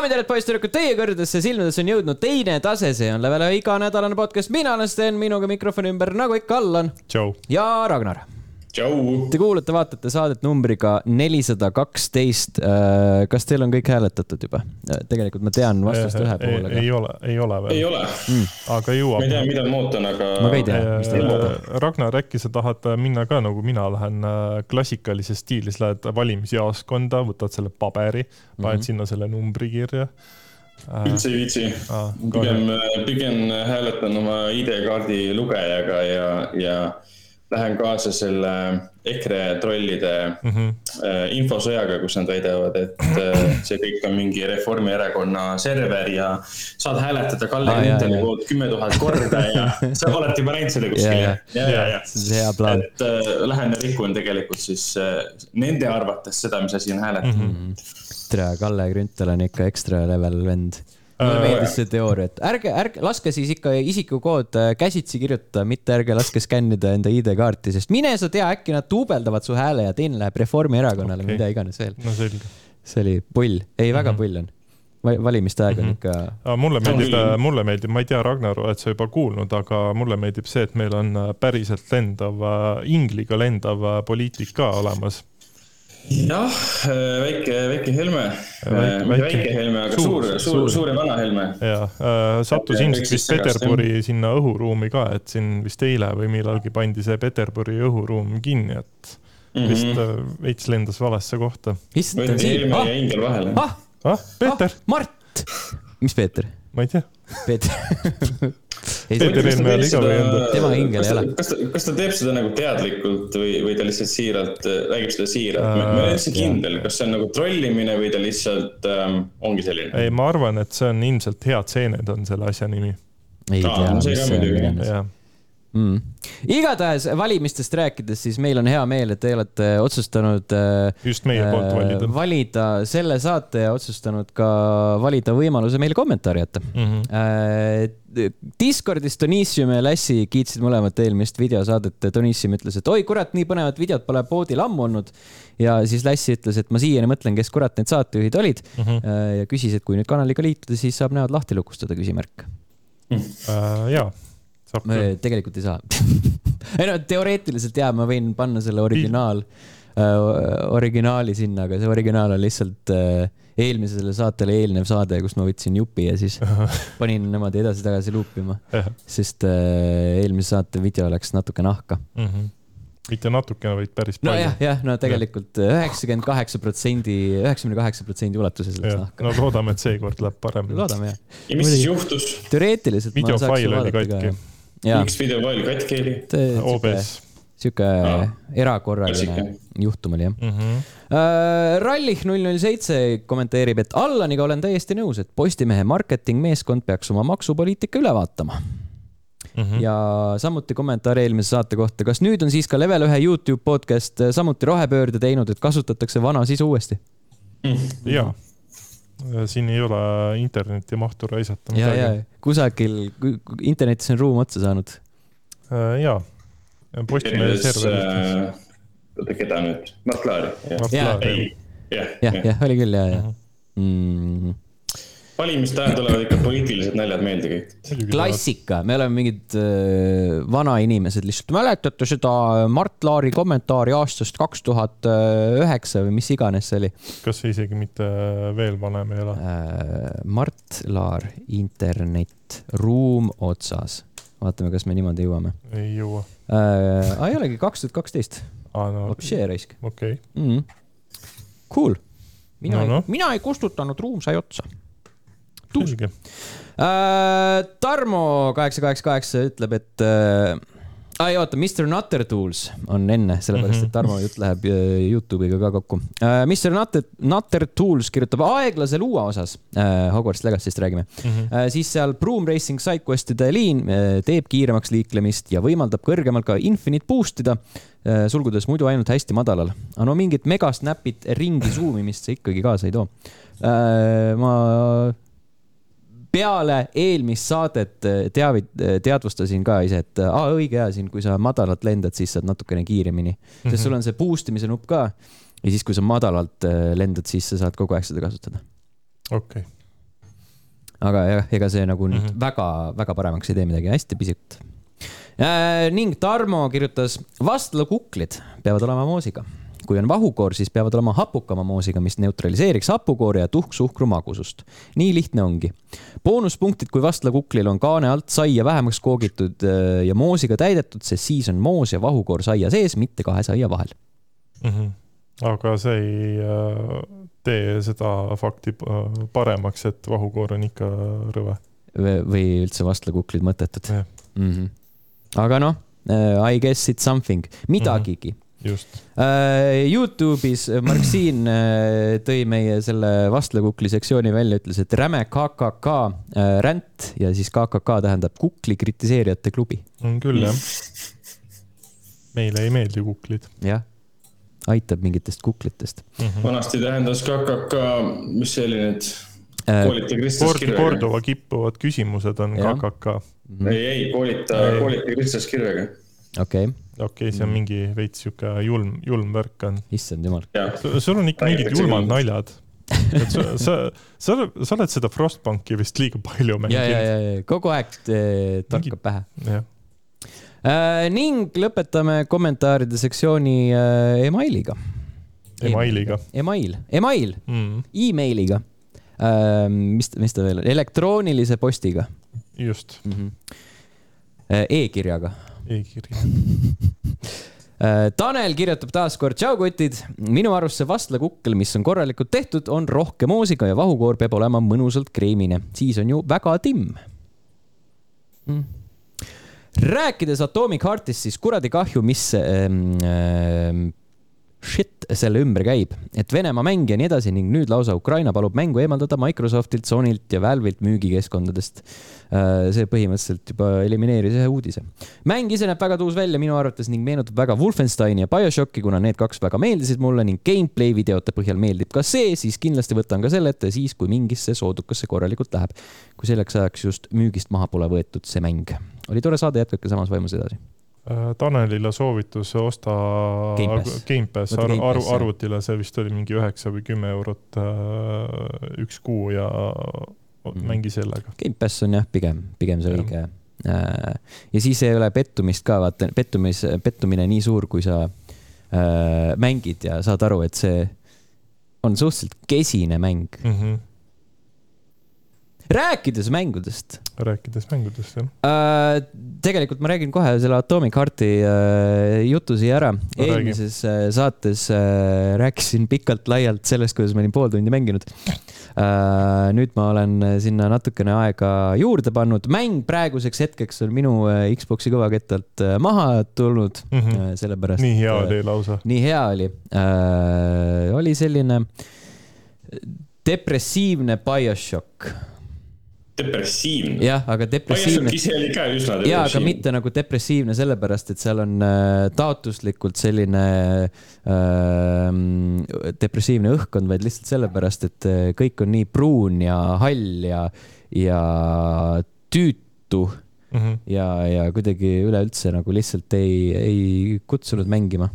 daamid ja poisssüdrukud, teie kõrgedesse silmades on jõudnud teine tase, see on Level 1 iganädalane podcast. Mina olen Sten, minuga mikrofoni ümber nagu ikka Allan ja Ragnar. Te kuulete, vaatate saadet numbriga 412. Kas teil on kõik hääletatud juba? Tegelikult ma tean vastust ühe poole. Ei ole veel. Ei ole. Aga jõuab. Ma ei tea, mida ma ootan, aga... Ma ka ei tea. Ragnar, äkki sa tahad minna ka, nagu mina lähen klassikalises stiilis, lähed valimisjaoskonda, võtad selle paberi, paned sinna selle numbri kirja. Üldse ei viitsi. Pigem hääletan oma ID-kaardi lugejaga ja lähen kaasa selle EKRE trollide infosõjaga, kus nad väidavad, et see kõik on mingi Reformierakonna server ja saad hääletada Kalle Grünthali poolt 10 000 korda ja sa oled juba näinud selle kuskil. See hea plaan. Et lähen ja rikun tegelikult siis nende arvates seda, mis asi on hääletada. Tere, Kalle Grünthal on ikka ekstra level vend. Mulle meeldis see teooria, et ärge laske siis ikka isikukood käsitsi kirjutada, mitte ärge laske skännida enda ID-kaarti, sest mine sa tea, äkki nad tuubeldavad su hääle ja teine läheb Reformierakonnale, mida iganes veel. No selge. See oli pull. Ei, väga pull on. Valimiste aeg on ikka... Mulle meeldib, ma ei tea, Ragnar, oled sa juba kuulnud, aga mulle meeldib see, et meil on päriselt ingliga lendav poliitik ka olemas. Jah, väike Helme. Väike Helme, aga suur ja vana Helme. Ja, sattus ilmselt vist Peterburi sinna õhuruumi ka, et siin vist eile või millalgi pandi see Peterburi õhuruum kinni, et vist veits lendas valesse kohta. Võeti Helme ja Ingel vahele. Peeter! Mart! Mis Peeter? Ma ei tea. Peeter. Peeter Helme oli iga või enda. Tema Ingel ei ole. Kas ta teeb seda nagu teadlikult või ta lihtsalt siiralt, räägib seda siiralt? Ma olen üldse kindel, kas see on nagu trollimine või ta lihtsalt ongi selline? Ei, ma arvan, et see on ilmselt head seened on selle asja nimi. Ei tea, mis see on. Igatahes valimistest rääkides, siis meil on hea meel, et te olete otsustanud just meie poolt valida selle saate ja otsustanud ka valida võimaluse meile kommentaari jätta. Discordis Donissium ja Lassi kiitsid mõlemat eelmist videosaadet. Donissium ütles, et oi kurat, nii põnevad videod pole poodil ammu olnud. Ja siis Lassi ütles, et ma siiani mõtlen, kes kurat need saatejuhid olid ja küsis, et kui nüüd kanaliga liituda, siis saab näod lahti lukustada küsimärk. Jaa. Tegelikult ei saa. Teoreetiliselt ma võin panna selle originaali sinna, aga see originaal on lihtsalt eelmisele saatele eelnev saade, kus ma võtsin jupi ja siis panin nemad edasi-tagasi luupima, sest eelmise saate video läks natuke nahka. Mitte natukene, vaid päris palju. No tegelikult 98% ulatuses läks nahka. No loodame, et seekord läheb parem. Loodame, jah. Ja mis siis juhtus? Teoreetiliselt videofail oli katki. Miks videofail katki oli? OBS. Siuke erakorraline juhtum oli, jah. Rallich 007 kommenteerib, et Allaniga olen täiesti nõus, et Postimehe marketingmeeskond peaks oma maksupoliitika üle vaatama. Ja samuti kommentaar eelmise saate kohta. Kas nüüd on siis ka Level 1 YouTube podcast samuti rohepöörde teinud, et kasutatakse vana sisu uuesti? Jaa. Siin ei ole interneti mahtu raisata. Ja, kusagil internetis on ruum otsa saanud. Jaa. Postimehe server. Keda nüüd? Mart Laari? Jah, oli küll, jah. Valimiste ajal tulevad ikka poliitilised naljad meelde kõik. Klassika. Me oleme mingid vana inimesed lihtsalt. Mäletate seda Mart Laari kommentaari aastast 2009 või mis iganes see oli? Kas see isegi mitte veel vanem ei ole? Mart Laar, internet, ruum otsas. Vaatame, kas me niimoodi jõuame. Ei jõua. Ei olegi 2012. Vapšee raisk. Okei. Cool. Mina ei kustutanud, ruum sai otsa. Selge. Tarmo 888 ütleb, et Mr. Nutter Tools on enne, sellepärast, et Tarmo jutt läheb YouTube'iga ka kokku. Mr. Nutter Tools kirjutab aeglase luua osas, Hogwarts Legacy'st räägime, siis seal Broom Racing Sidequestide liin teeb kiiremaks liiklemist ja võimaldab kõrgemalt ka Infinite boostida, sulgudes muidu ainult hästi madalal. No mingit megasnapid ringi zoomimist see ikkagi kaasa ei too. Ma peale eelmist saadet teadvustasin ka ise, et õige hea siin, kui sa madalalt lendad, siis saad natukene kiiremini. Sest sul on see boostimise nupp ka ja siis, kui sa madalalt lendad, siis sa saad kogu aeg seda kasutada. Okei. aga jah, ega see nagu nüüd väga paremaks ei tee midagi, hästi pisut. Ning Tarmo kirjutas, vastlakuklid peavad olema moosiga. Kui on vahukoor, siis peavad olema hapukama moosiga, mis neutraliseeriks hapukoori ja tuhk-suhkru magusust. Nii lihtne ongi. Boonuspunktid, kui vastlakuklil on kaane alt saia vähemaks koogitud ja moosiga täidetud, sest siis on moos ja vahukoor saia sees, mitte kahe saia vahel. Aga see ei tee seda fakti paremaks, et vahukoor on ikka rõve. Või üldse vastlakuklid mõttetud. Aga noh, I guess it's something. Midagigi. Just. YouTube'is Marksiin tõi meie selle vastlakukli sektsiooni välja, ütles, et räme KKK ränt ja siis KKK tähendab kukli kritiseerijate klubi. On küll, jah. Meile ei meeldi kuklid. Jah, aitab mingitest kuklitest. Vanasti tähendas KKK, mis see oli nüüd? Koolita Kristus kirvega. Korduva kippuvad küsimused on KKK. Ei, koolita Kristus kirvega. Okei, see on mingi veits siuke julm värk on. Issand jumal. Sul on ikka mingid julmad naljad. Sa oled seda Frostbanki vist liiga palju mänginud. Ja, kogu aeg torkab pähe. Ning lõpetame kommentaaride sektsiooni emailiga. Email. E-mailiga. Mis ta veel on? Elektroonilise postiga. Just. E-kirjaga. Tanel kirjutab taas kord, tšau kotid, minu arust see vastlakukkel, mis on korralikult tehtud, on rohke moosiga ja vahukoor peab olema mõnusalt kreemine, siis on ju väga timm. Rääkides Atomic Heartist, siis kuradi kahju, mis shit selle ümber käib, et Venemaa mäng ja nii edasi ning nüüd lausa Ukraina palub mängu eemaldada Microsoftilt, Sonylt ja Valve'ilt müügikeskkondadest. See põhimõtteliselt juba elimineeris ühe uudise. Mäng ise näeb väga tuus välja minu arvates ning meenutab väga Wolfensteini ja BioShocki, kuna need kaks väga meeldisid mulle ning gameplay videote põhjal meeldib ka see, siis kindlasti võtan ka selle ette siis, kui mingisse soodukasse korralikult läheb. Kui selleks ajaks just müügist maha pole võetud see mäng. Oli tore saada, jätkake samas vaimus edasi. Tanelile soovitus osta Game Pass arvutile, see vist oli mingi 9 või 10 eurot üks kuu ja mängi sellega. Game Pass on jah, pigem see õige. Ja siis ei ole pettumist ka, vaata, pettumine nii suur, kui sa mängid ja saad aru, et see on suhteliselt kesine mäng. Rääkides mängudest, jah. Tegelikult ma räägin kohe selle Atomic Hearti jutu siia ära. Eelmises saates rääkisin pikalt laialt sellest, kuidas ma olin pool tundi mänginud. Nüüd ma olen sinna natukene aega juurde pannud. Mäng praeguseks hetkeks on minu Xboxi kõvakettalt maha tulnud. Sellepärast, nii hea oli lausa. Nii hea oli. Oli selline depressiivne BioShock. Depressiivne? Jah, aga depressiivne. BioShock ise oli ka üsna depressiivne. Jaa, aga mitte nagu depressiivne sellepärast, et seal on taotluslikult selline depressiivne õhkkond, vaid lihtsalt sellepärast, et kõik on nii pruun ja hall ja tüütu ja kuidagi üleüldse nagu lihtsalt ei kutsunud mängima.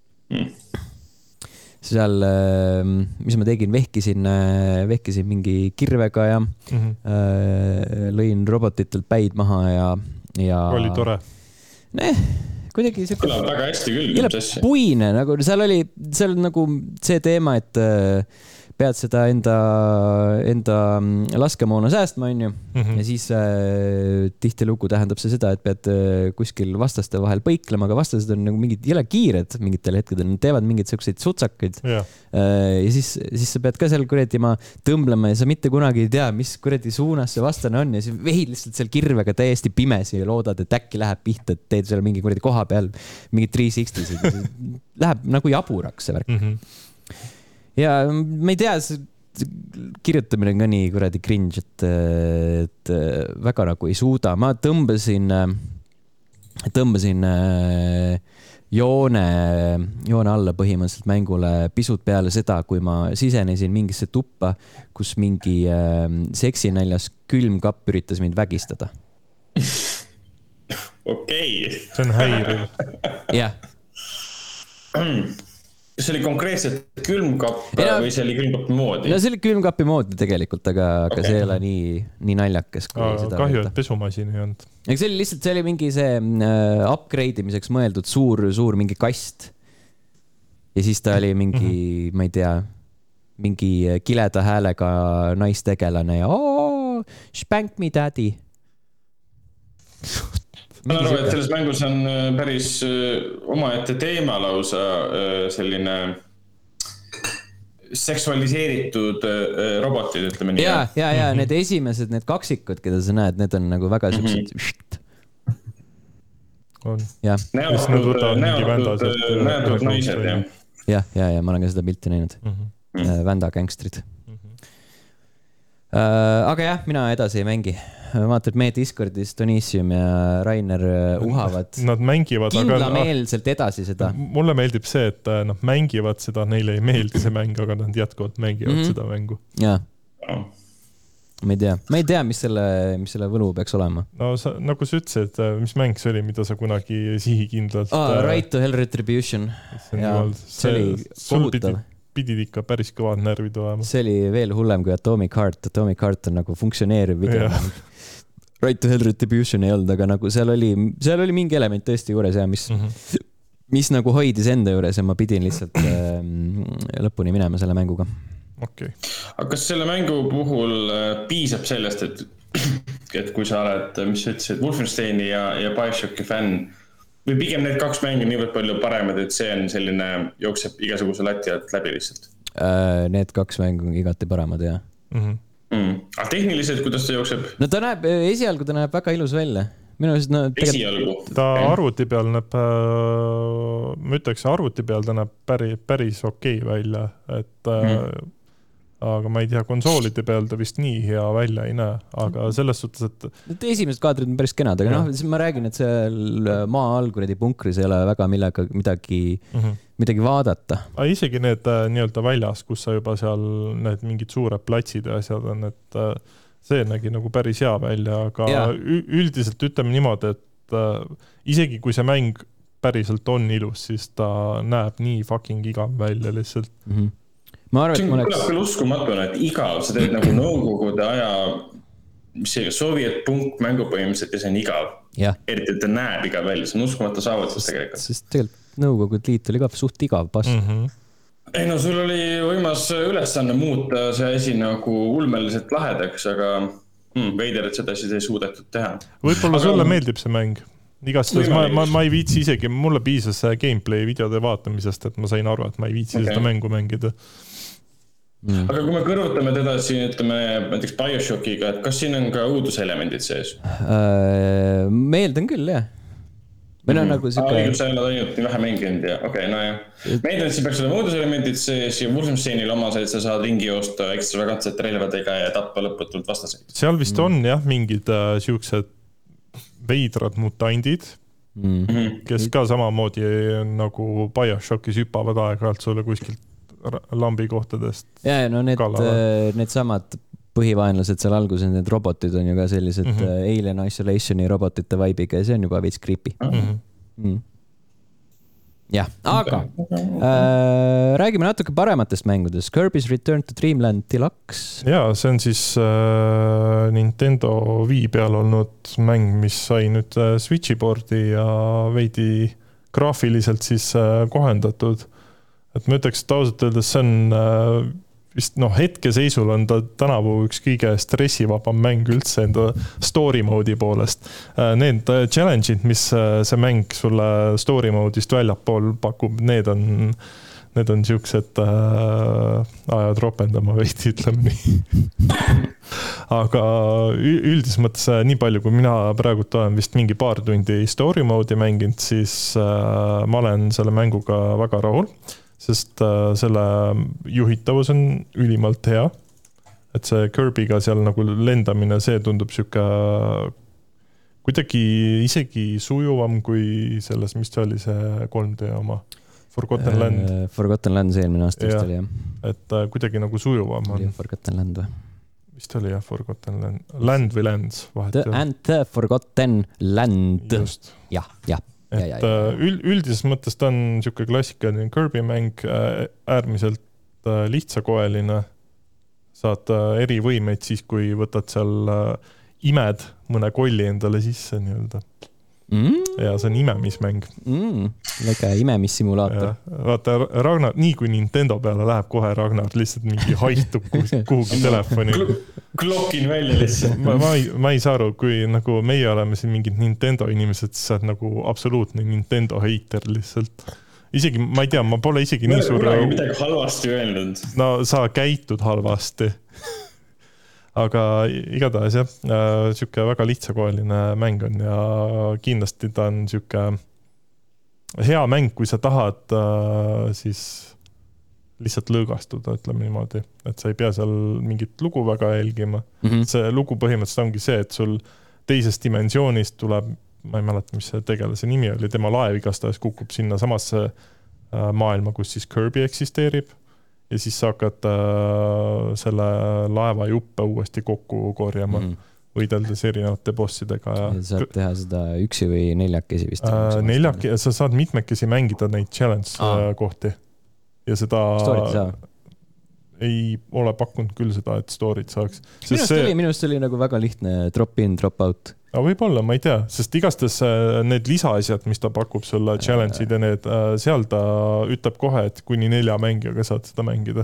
Seal, mis ma tegin, vehkisin mingi kirvega ja lõin robotitelt päid maha ja oli tore. Kuidagi kõlab väga hästi küll. Puine, nagu seal nagu see teema, et pead seda enda laskemoona säästma, on ju. Ja siis tihtilugu tähendab see seda, et pead kuskil vastaste vahel põiklema, aga vastased on nagu mingid jõle kiired mingitel hetkedel. Nad teevad mingid selliseid sutsakaid. Ja siis sa pead ka seal kuredima tõmblema ja sa mitte kunagi ei tea, mis kuredi suunas see vastane on. Ja siis vehid lihtsalt seal kirvega täiesti pimesi ja loodad, et äkki läheb pihta, et teed seal mingi kuredi koha peal mingid 360. Läheb nagu jaburaks see värk. Ja ma ei tea, kirjutamine on ka nii kuradi cringe, et väga nagu ei suuda. Ma tõmbasin joone alla põhimõtteliselt mängule pisut peale seda, kui ma sisenesin mingisse tuppa, kus mingi seksinäljas külmkapp üritas mind vägistada. Okei. See on häiriv. Jah. kas see oli konkreetselt külmkapp või see oli külmkapi moodi? No see oli külmkapi moodi tegelikult, aga see ei ole nii naljakas. Kahju, et pesumasin ei olnud. See oli lihtsalt, see oli mingi see upgrade imiseks mõeldud suur mingi kast. Ja siis ta oli mingi, ma ei tea, mingi kileda häälega naistegelane ja spank me daddy. Ma arvan, et selles mängus on päris omaette teema lausa selline seksualiseeritud robotid, ütleme nii. Ja need esimesed, need kaksikud, keda sa näed, need on nagu väga sellised... On. Näotud naised, jah. Ja, ma olen ka seda pilti näinud. Vända gangstrid. Aga jah, mina edasi ei mängi. Vaata, et meie Discordis Donissium ja Rainer uhavad. Nad mängivad. Kindlameelselt edasi seda. Mulle meeldib see, et nad mängivad seda, neile ei meeldi see mäng, aga nad jätkuvalt mängivad seda mängu. Jaa. Ma ei tea, mis selle võlu peaks olema. No nagu sa ütlesid, mis mäng see oli, mida sa kunagi sihikindlalt... Right to Hell Retribution. See oli kohutav. Pidid ikka päris kõvad närvid olema. See oli veel hullem kui Atomic Heart. Atomic Heart on nagu funktsioneeriv video. Right to Hell Retribution ei olnud, aga nagu seal oli mingi element tõesti juures ja mis nagu hoidis enda juures ja ma pidin lihtsalt lõpuni minema selle mänguga. Okay. Aga kas selle mängu puhul piisab sellest, et kui sa oled, mis sa ütlesid, Wolfensteini ja BioShocki fänn, või pigem need kaks mängu niivõrd palju paremad, et see on selline jookseb igasuguse lati alt läbi lihtsalt? Need kaks mängu on igati paramad, jah. Aga tehniliselt, kuidas ta jookseb? No esialgu ta näeb väga ilus välja. Esialgu? Ta arvuti peal näeb, ma ütleks, arvuti peal ta näeb päris okei välja, et aga ma ei tea, konsoolide peal ta vist nii hea välja ei näe, aga selles suhtes, et... Esimesed kaadrid on päris kenad, aga ma räägin, et seal maa alguredi punkris ei ole väga midagi vaadata. Isegi need nii-öelda väljas, kus sa juba seal need mingid suured platsid ja asjad on, et see nägi nagu päris hea välja, aga üldiselt ütleme niimoodi, et isegi kui see mäng päriselt on ilus, siis ta näeb nii fucking igav välja lihtsalt. Ma arvan, see on küll uskumatuna, et igav, sa teed nagu nõukogude aja Soviet-punk mängu põhimõtteliselt ja see on igav. Eriti, et ta näeb igav välja, see on uskumatu saavutus tegelikult. Sest tegelikult Nõukogude Liit oli ka suht igav pass. Ei no, sul oli võimas ülesanne muuta see asi nagu ulmeliselt lahedaks, aga veider, et seda siis ei suudetud teha. Võib-olla sulle meeldib see mäng. Igastahes ma ei viitsi isegi, mulle piisas gameplay videode vaatamisest, et ma sain aru, et ma ei viitsi seda mängu mängida. Aga kui me kõrvutame teda siin, ütleme, näiteks BioShockiga, et kas siin on ka õuduselemendid sees? Meeldan küll, jah. Meil on nagu siuke... Õigus sa oled ainult nii vähe mänginud ja okei, no jah. Meeldan, et siin peaks olema õuduselemendid sees ja Wolfensteinil omaseid sa saad ringi joosta ekstravagantsete relvadega ja tappa lõputult vastaseid. Seal vist on jah mingid siuksed veidrad mutandid, kes ka samamoodi nagu BioShockis hüppavad aeg-ajalt sulle kuskilt lambi kohtadest. Ja, no need samad põhivaenlased seal alguses, need robotid on ju ka sellised Alien Isolationi robotite vaibiga ja see on juba veits creepy. Jah, aga räägime natuke parematest mängudest. Kirby's Return to Dreamland Deluxe. Ja, see on siis Nintendo Wii peal olnud mäng, mis sai nüüd Switchi boardi ja veidi graafiliselt siis kohendatud. Et ma ütleks, et ausalt öeldes see on vist hetkeseisul on ta tänavu üks kõige stressivabam mäng üldse enda story mode'i poolest. Need challenge'id, mis see mäng sulle story mode'ist väljapool pakub, need on siuksed ajad ropendama veidi, ütleme nii. Aga üldis mõttes nii palju, kui mina praegu olen vist mingi paar tundi story mode'i mänginud, siis ma olen selle mänguga väga rahul. Sest selle juhitavus on ülimalt hea, et see Kirby'ga seal nagu lendamine, see tundub siuke kuidagi isegi sujuvam kui selles, mis oli see 3D oma Forgotten Land. Forgotten Land see eelmine aasta vist oli, jah. Et kuidagi nagu sujuvam on. Forgotten Land või? Vist oli jah, Forgotten Land. Land või Lands? The Forgotten Land. Just. Jah. et üldises mõttes ta on niisugune klassikaline Kirby mäng, äärmiselt lihtsakoeline, saad erivõimeid siis, kui võtad seal imed mõne kolli endale sisse nii-öelda. Ja see on imemismäng. Väike imemissimulaator. Vaata, Ragnar, nii kui Nintendo peale läheb kohe Ragnar, lihtsalt mingi haistub kuhugi telefoni. Klokin välja lihtsalt. Ma ei saa aru, kui nagu meie oleme siin mingid Nintendo inimesed, siis sa oled nagu absoluutne Nintendo hater lihtsalt. Isegi, ma ei tea, ma pole isegi nii suur... Ma ei ole midagi halvasti öelnud. No sa käitud halvasti. Aga igatahes jah, siuke väga lihtsakoeline mäng on ja kindlasti ta on siuke hea mäng, kui sa tahad siis lihtsalt lõõgastuda, ütleme niimoodi, et sa ei pea seal mingit lugu väga jälgima. See lugu põhimõtteliselt ongi see, et sul teisest dimensioonist tuleb, ma ei mäleta, mis see tegelase nimi oli, tema laev igastahes kukub sinna samasse maailma, kus siis Kirby eksisteerib. Ja siis sa hakkad selle laeva juppe uuesti kokku korjama, võideldes erinevate bossidega. Ja saad teha seda üksi või neljakesi vist? Sa saad mitmekesi mängida neid challenge kohti. Ja seda ei ole pakkunud küll seda, et story't saaks. Minust oli nagu väga lihtne drop in, drop out. Võib-olla, ma ei tea, sest igastes need lisaasjad, mis ta pakub sulle, challenge'id ja need, seal ta ütleb kohe, et kuni 4 mängijaga saad seda mängida.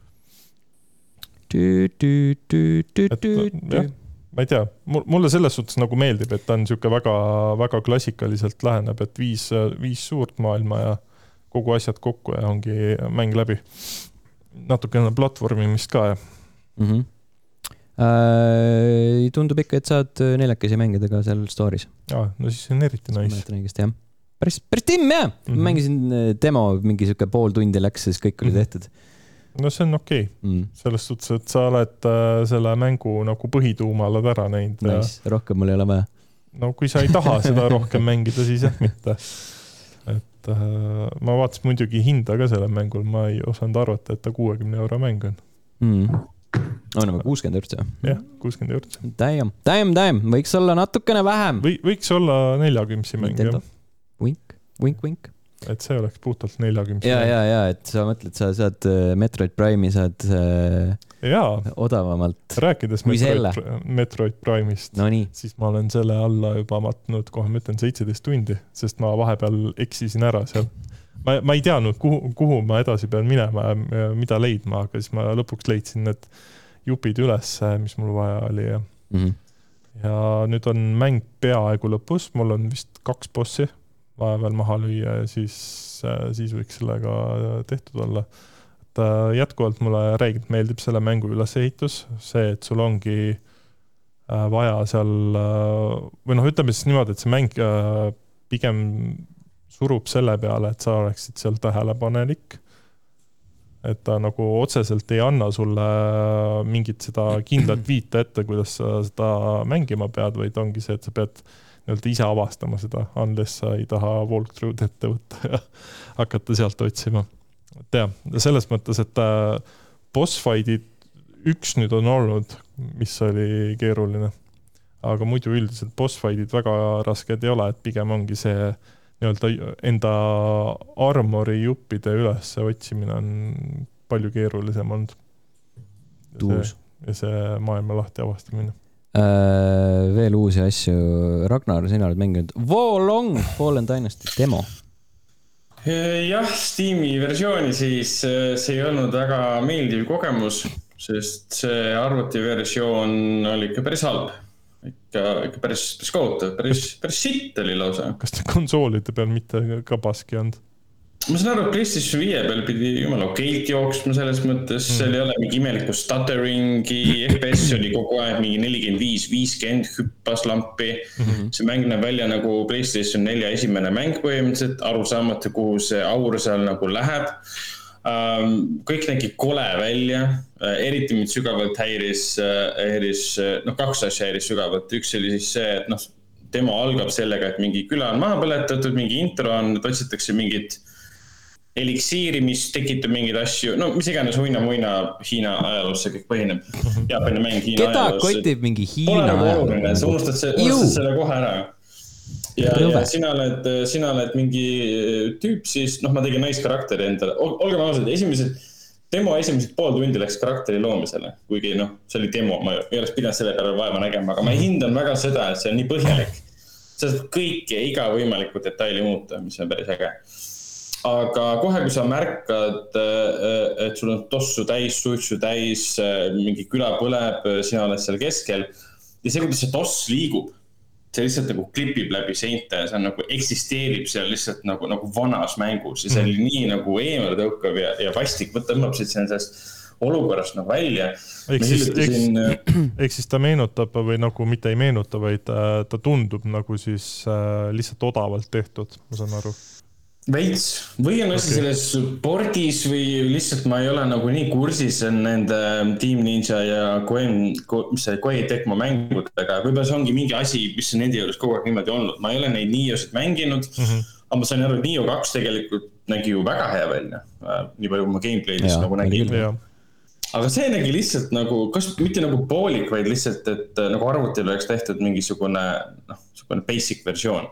Ma ei tea, mulle selles suhtes nagu meeldib, et ta on niisugune väga, väga klassikaliselt läheneb, et 5 suurt maailma ja kogu asjad kokku ja ongi mäng läbi. Natukene platvormimist ka ja... Tundub ikka, et saad neljakesi mängida ka seal stories. No siis on eriti nice. Päris timm, jah! Mängisin demo, mingi siuke pool tundi läks, siis kõik oli tehtud. No see on okei. Selles suhtes, et sa oled selle mängu nagu põhituuma oled ära näinud. Nice. Rohkem mul ei ole vaja. No kui sa ei taha seda rohkem mängida, siis jah mitte. Et ma vaatasin muidugi hinda ka selle mängul, ma ei osanud arvata, et ta 60 € mäng on. On juba 60 €. Jah, 60 €. Damn. Võiks olla natukene vähem. Võiks olla 40 mäng. Wink. Et see oleks puhtalt 40. Ja, et sa mõtled, sa saad Metroid Prime'i saad odavamalt. Rääkides Metroid Prime'ist, siis ma olen selle alla juba matnud, kohe ma ütlen 17 tundi, sest ma vahepeal eksisin ära seal. Ma ei teadnud, kuhu ma edasi pean minema ja mida leidma, aga siis ma lõpuks leidsin need jupid üles, mis mul vaja oli. Ja nüüd on mäng peaaegu lõpus, mul on vist 2 bossi vahepeal maha lüüa ja siis võiks sellega tehtud olla. Et jätkuvalt mulle räigelt meeldib selle mängu ülesehitus, see, et sul ongi vaja seal, või ütleme siis niimoodi, et see mäng pigem surub selle peale, et sa oleksid seal tähelepanelik. Et ta nagu otseselt ei anna sulle mingit seda kindlat viite ette, kuidas sa seda mängima pead, vaid ongi see, et sa pead ise avastama seda, unless sa ei taha walkthrough'd ette võtta ja hakata sealt otsima. Selles mõttes, et boss fight'id üks nüüd on olnud, mis oli keeruline. Aga muidu üldiselt boss fight'id väga rasked ei ole, et pigem ongi see enda armori juppide üles otsimine on palju keerulisem olnud. Ja see maailma lahti avastamine. Veel uusi asju. Ragnar, sina oled mänginud Wolong Fallen Dynasty demo. Jah, Steam'i versiooni siis see ei olnud väga meeldiv kogemus, sest see arvutiversioon oli ikka päris halb. Ikka päris kohutav, päris sitt oli lausa. Kas te konsoolide peal mitte ka paski olnud? Ma saan aru, et PlayStation 5 peal pidi jumala okeilt jooksma selles mõttes, seal ei ole mingi imelikku stutteringi, FPS oli kogu aeg mingi 45-50 hüppas lampi. See mäng näeb välja nagu PlayStation 4 esimene mäng põhimõtteliselt, aru saamata, kuhu see aur seal nagu läheb. Kõik nägi kole välja, eriti mind sügavalt häiris, 2 asja häiris sügavalt. Üks oli siis see, et demo algab sellega, et mingi küla on maha põletatud, mingi intro on, et otsitakse mingit eliksiiri, mis tekitab mingeid asju, mis iganes muina Hiina ajaloos see kõik põhineb. Jaapani mäng Hiina ajaloos. Keda kotib mingi Hiina ajaloos? Sa unustad selle kohe ära. ja sina oled mingi tüüp siis, ma tegin naiskarakteri endale. Olgem ausad, esimesed pool tundi läks karakteri loomisele, kuigi see oli demo, ma ei oleks pidanud selle peale vaeva nägema, aga ma hindan väga seda, et see on nii põhjalik. Sa saad kõike iga võimalikku detaili muuta, mis on päris äge. Aga kohe, kui sa märkad, et sul on tossu täis, suitsu täis, mingi küla põleb, sina oled seal keskel ja see, kuidas see toss liigub, see lihtsalt nagu klipib läbi seinte ja see on nagu eksisteerib seal lihtsalt nagu vanas mängus ja see oli nii nagu eemale tõukav ja vastik tõmbab sellest olukorrast nagu välja. Ehk siis ta meenutab või nagu mitte ei meenuta, vaid ta tundub nagu siis lihtsalt odavalt tehtud, ma saan aru. Veits, või on asi selles spordis või lihtsalt ma ei ole nagu nii kursis nende Team Ninja ja Koei Tecmo mängudega. Võib-olla see ongi mingi asi, mis on nende juures kogu aeg niimoodi olnud. Ma ei ole neid Niosid mänginud, aga ma sain aru, et Nio 2 tegelikult nägi ju väga hea välja. Nii palju kui ma gameplay'is nagu nägin. Aga see nägi lihtsalt nagu, kas mitte nagu poolik, vaid lihtsalt, et nagu arvutil oleks tehtud mingisugune basic versioon.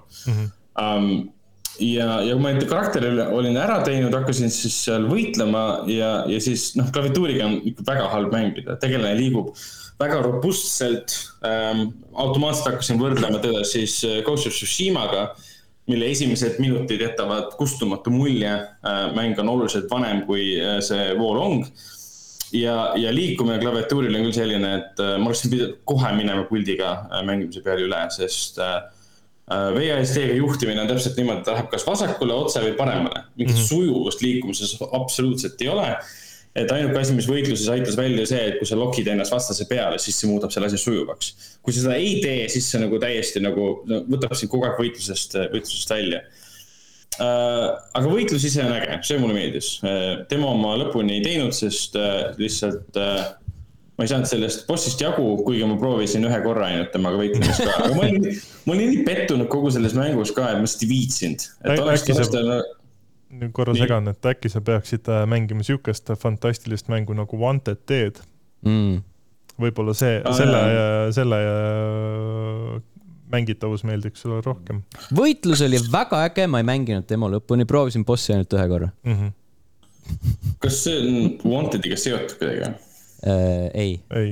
Ja kui ma enda karakteri olin ära teinud, hakkasin siis seal võitlema ja siis klaviatuuriga on ikka väga halb mängida. Tegelane liigub väga robustselt. Automaatselt hakkasin võrdlema teda siis Ghost of Tsushimaga, mille esimesed minutid jätavad kustumatu mulje. Mäng on oluliselt vanem kui see Wolong. Ja liikumine klaviatuuril on küll selline, et ma oleksin pidanud kohe minema puldiga mängimise peale üle, sest VASD-ga juhtimine on täpselt niimoodi, et ta läheb kas vasakule, otse või paremale. Mingit sujuvust liikumises absoluutselt ei ole. Et ainuke asi, mis võitluses aitas välja see, et kui sa lokid ennast vastase peale, siis see muudab selle asi sujuvaks. Kui sa seda ei tee, siis see nagu täiesti nagu võtab sind kogu aeg võitlusest välja. Aga võitlus ise on äge, see mulle meeldis. Demo ma lõpuni ei teinud, sest lihtsalt ma ei saanud sellest bossist jagu, kuigi ma proovisin ühe korra ainult temaga võitlemist ka. Aga ma olin nii pettunud kogu selles mängus ka, et ma sest ei viitsinud. Korra segan, et äkki sa peaksid mängima siukest fantastilist mängu nagu Wanted Dead. Võib-olla selle mängitavus meeldiks sulle rohkem. Võitlus oli väga äge, ma ei mänginud demo lõpuni, proovisin bossi ainult ühe korra. Kas see on Wantediga seotud kuidagi? Ei.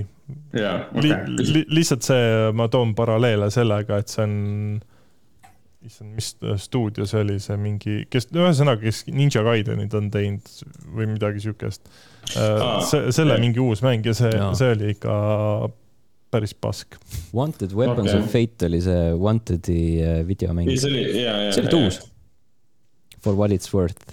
Lihtsalt see, ma toon paralleele sellega, et see on mis stuudio see oli see mingi, kes Ninja Gaidenid on teinud või midagi siukest. Selle mingi uus mäng ja see oli ikka päris pask. Wanted Weapons of Fate oli see Wantedi videomäng. See oli uus. For what it's worth.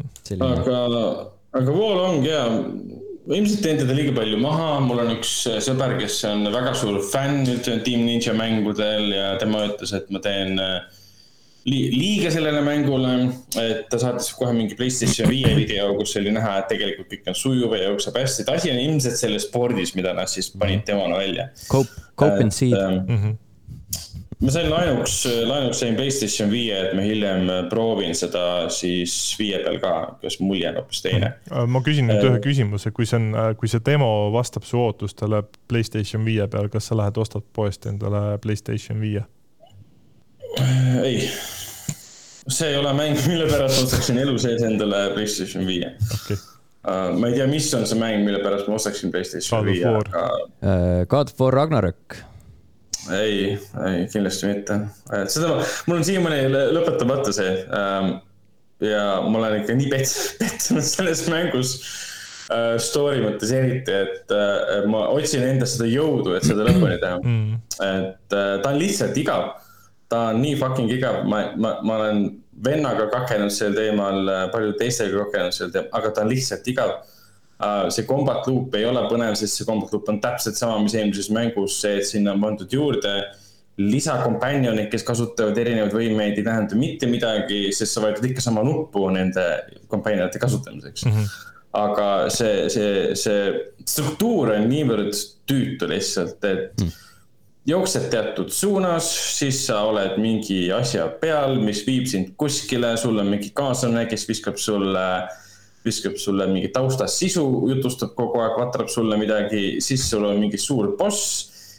Aga Wolong ilmselt teen teda liiga palju maha, mul on üks sõber, kes on väga suur fänn Team Ninja mängudel ja tema ütles, et ma teen liiga sellele mängule, et ta saatis kohe mingi PlayStation 5 video, kus oli näha, et tegelikult kõik on sujuv ja jookseb hästi. Ta asi on ilmselt selles spordis, mida nad siis panid temana välja. Cope and Seed. Ma sain laenuks sain PlayStation 5, et ma hiljem proovin seda siis 5 peal ka, kas mulje on hoopis teine. Ma küsin nüüd ühe küsimuse, kui see demo vastab su ootustele PlayStation 5 peal, kas sa lähed ostad poest endale PlayStation 5? Ei. See ei ole mäng, mille pärast ostaksin elu sees endale PlayStation 5. Okay. Ma ei tea, mis on see mäng, mille pärast ma ostaksin PlayStation 5. God of War Ragnarök. Ei, kindlasti mitte. Mul on siiamaani lõpetamata see ja ma olen ikka nii pettunud selles mängus story mõttes eriti, et ma otsin enda seda jõudu, et seda lõpuni teha. Et ta on lihtsalt igav. Ta on nii fucking igav. Ma olen vennaga kakenud sel teemal, palju teistega kakenud sel teemal, aga ta on lihtsalt igav. See combat loop ei ole põnev, sest see combat loop on täpselt sama, mis eelmises mängus, see, et sinna on pandud juurde lisakompanjonid, kes kasutavad erinevaid võimeid, ei tähenda mitte midagi, sest sa vajutad ikka sama nuppu nende kompanjonite kasutamiseks. Aga see struktuur on niivõrd tüütu lihtsalt, et jooksed teatud suunas, siis sa oled mingi asja peal, mis viib sind kuskile, sul on mingi kaaslane, kes viskab sulle mingi taustas sisu, jutustab kogu aeg, vatrab sulle midagi, siis sul on mingi suur boss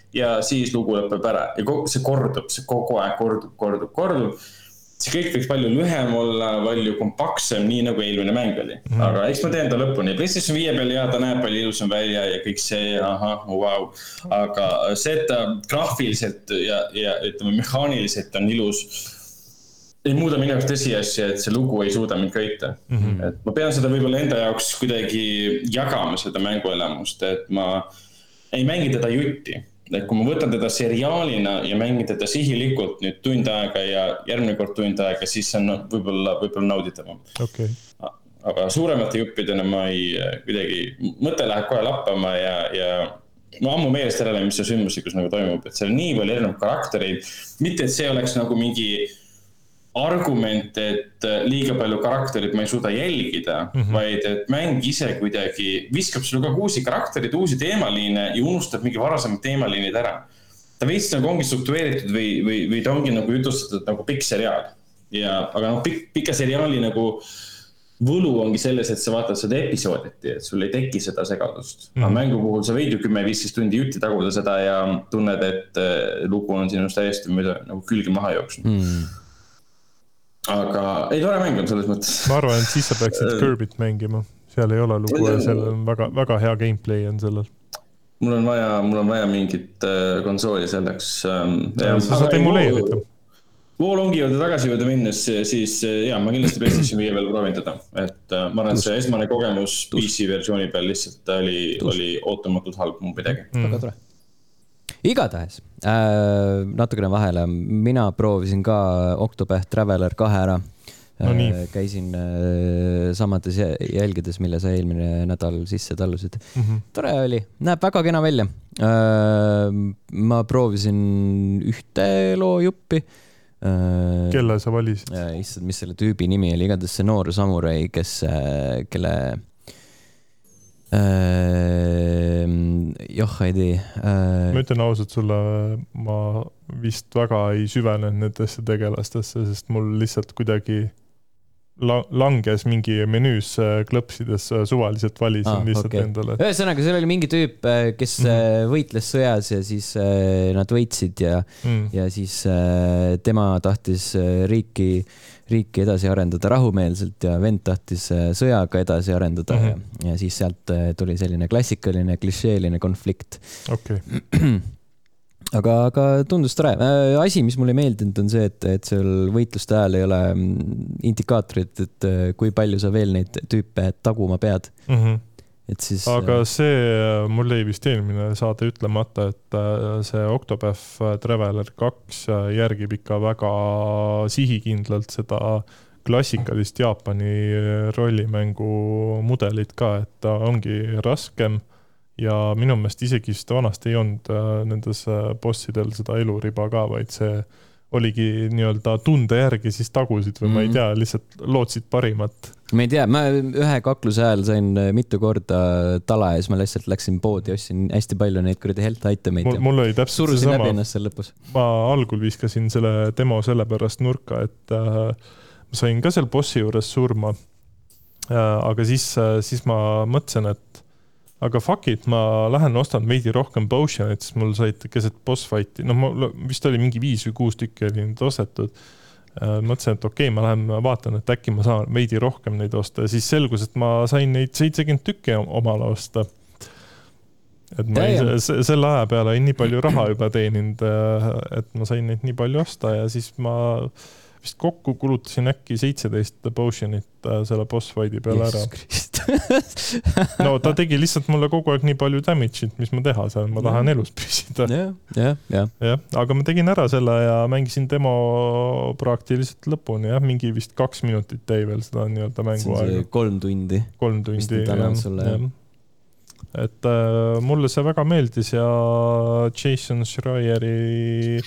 ja siis lugu lõpeb ära ja see kordub, see kogu aeg kordub. See kõik võiks palju lühem olla, palju kompaktsem, nii nagu eelmine mäng oli. Aga eks ma teen ta lõpuni. PlayStation 5 peal ta näeb palju ilusam välja ja kõik see, wow. Aga see, et ta graafiliselt ja ütleme, mehaaniliselt on ilus, ei muuda minu jaoks tõsiasja, et see lugu ei suuda mind köita. Et ma pean seda võib-olla enda jaoks kuidagi jagama seda mänguelamust, et ma ei mängi teda jutti. Et kui ma võtan teda seriaalina ja mängin teda sihilikult nüüd tund aega ja järgmine kord tund aega, siis see on võib-olla nauditavam. Okay. Aga suuremate juppidena ma ei kuidagi, mõte läheb kohe lappama ja no ammu meelest järele, mis see sündmuslikus nagu toimub, et seal on nii palju erinev karaktereid, mitte et see oleks nagu mingi argument, et liiga palju karakterid ma ei suuda jälgida, vaid et mäng ise kuidagi viskab sulle ka uusi karakterid, uusi teemaliine ja unustab mingi varasemad teemaliinid ära. Ta veits nagu ongi struktureeritud või ta ongi nagu jutustatud nagu pikk seriaal. Aga pika seriaali nagu võlu ongi selles, et sa vaatad seda episooditi, et sul ei teki seda segadust. Aga mängu puhul sa võid ju 10-15 tundi jutti taguda seda ja tunned, et lugu on sinust täiesti nagu külgi maha jooksnud. Aga ei tore mäng on selles mõttes. Ma arvan, et siis sa peaksid Kirby't mängima. Seal ei ole lugu ja seal on väga hea gameplay on sellel. Mul on vaja mingit konsooli selleks. Sa saad emuleerida. Wolongi juurde tagasi juurde minnes, siis ma kindlasti PlayStation 5 veel proovin teda. Et ma arvan, et see esmane kogemus PC versiooni peal lihtsalt oli ootamatult halb midagi. Väga tore. Igatahes, natukene vahele, mina proovisin ka Octopath Traveler 2 ära. Käisin samades jälgides, mille sa eelmine nädal sisse tallusid. Tore oli, näeb väga kena välja. Ma proovisin ühte loo juppi. Kelle sa valisid? Issand, mis selle tüübi nimi oli, igatahes see noor samurai, kelle ei tea. Ma ütlen ausalt sulle, ma vist väga ei süvenenud nendesse tegelastesse, sest mul lihtsalt kuidagi langes mingi menüüs klõpsides suvaliselt valisin lihtsalt endale. Ühesõnaga, seal oli mingi tüüp, kes võitles sõjas ja siis nad võitsid ja siis tema tahtis riiki edasi arendada rahumeelselt ja vend tahtis sõjaga edasi arendada ja siis sealt tuli selline klassikaline, klišeeline konflikt. Okay. Aga tundus tore. Asi, mis mulle meeldinud on see, et seal võitluste ajal ei ole indikaatorid, et kui palju sa veel neid tüüpe taguma pead. Et siis, aga see mul ei vist eelmine saade ütlemata, et see Octopath Traveler 2 järgib ikka väga sihikindlalt seda klassikalist Jaapani rollimängu mudelit ka, et ta ongi raskem ja minu meelest isegi vist vanast ei olnud nendes bossidel seda eluriba ka, vaid see oligi nii-öelda tunde järgi siis tagusid või ma ei tea, lihtsalt lootsid parimat. Ma ei tea, ma ühe kakluse ajal sain mitu korda tala ja siis ma lihtsalt läksin poodi ja ostsin hästi palju neid kuradi health itemeid. Mul oli täpselt surusin läbi ennast seal lõpus. Ma algul viskasin selle demo selle pärast nurka, et ma sain ka seal bossi juures surma, aga siis ma mõtlesin, et aga fuck it, ma lähen ostan veidi rohkem potion'it, siis mul said keset boss fighti. Vist oli mingi 5 või 6 tükki oli nüüd ostetud. Mõtlesin, et okei, ma lähen vaatan, et äkki ma saan veidi rohkem neid osta. Ja siis selgus, et ma sain neid 70 tükki omale osta. Et ma selle aja peale ei nii palju raha juba teeninud, et ma sain neid nii palju osta ja siis ma vist kokku kulutasin äkki 17 potion'it selle boss fighti peale ära. No ta tegi lihtsalt mulle kogu aeg nii palju damage'it, mis ma teha saan, ma tahan elus püsida. Ja. Aga ma tegin ära selle ja mängisin demo praktiliselt lõpuni, mingi vist 2 minutit jäi veel seda nii-öelda mänguaega. 3 tundi. 3 tundi, et mulle see väga meeldis ja Jason Schreieri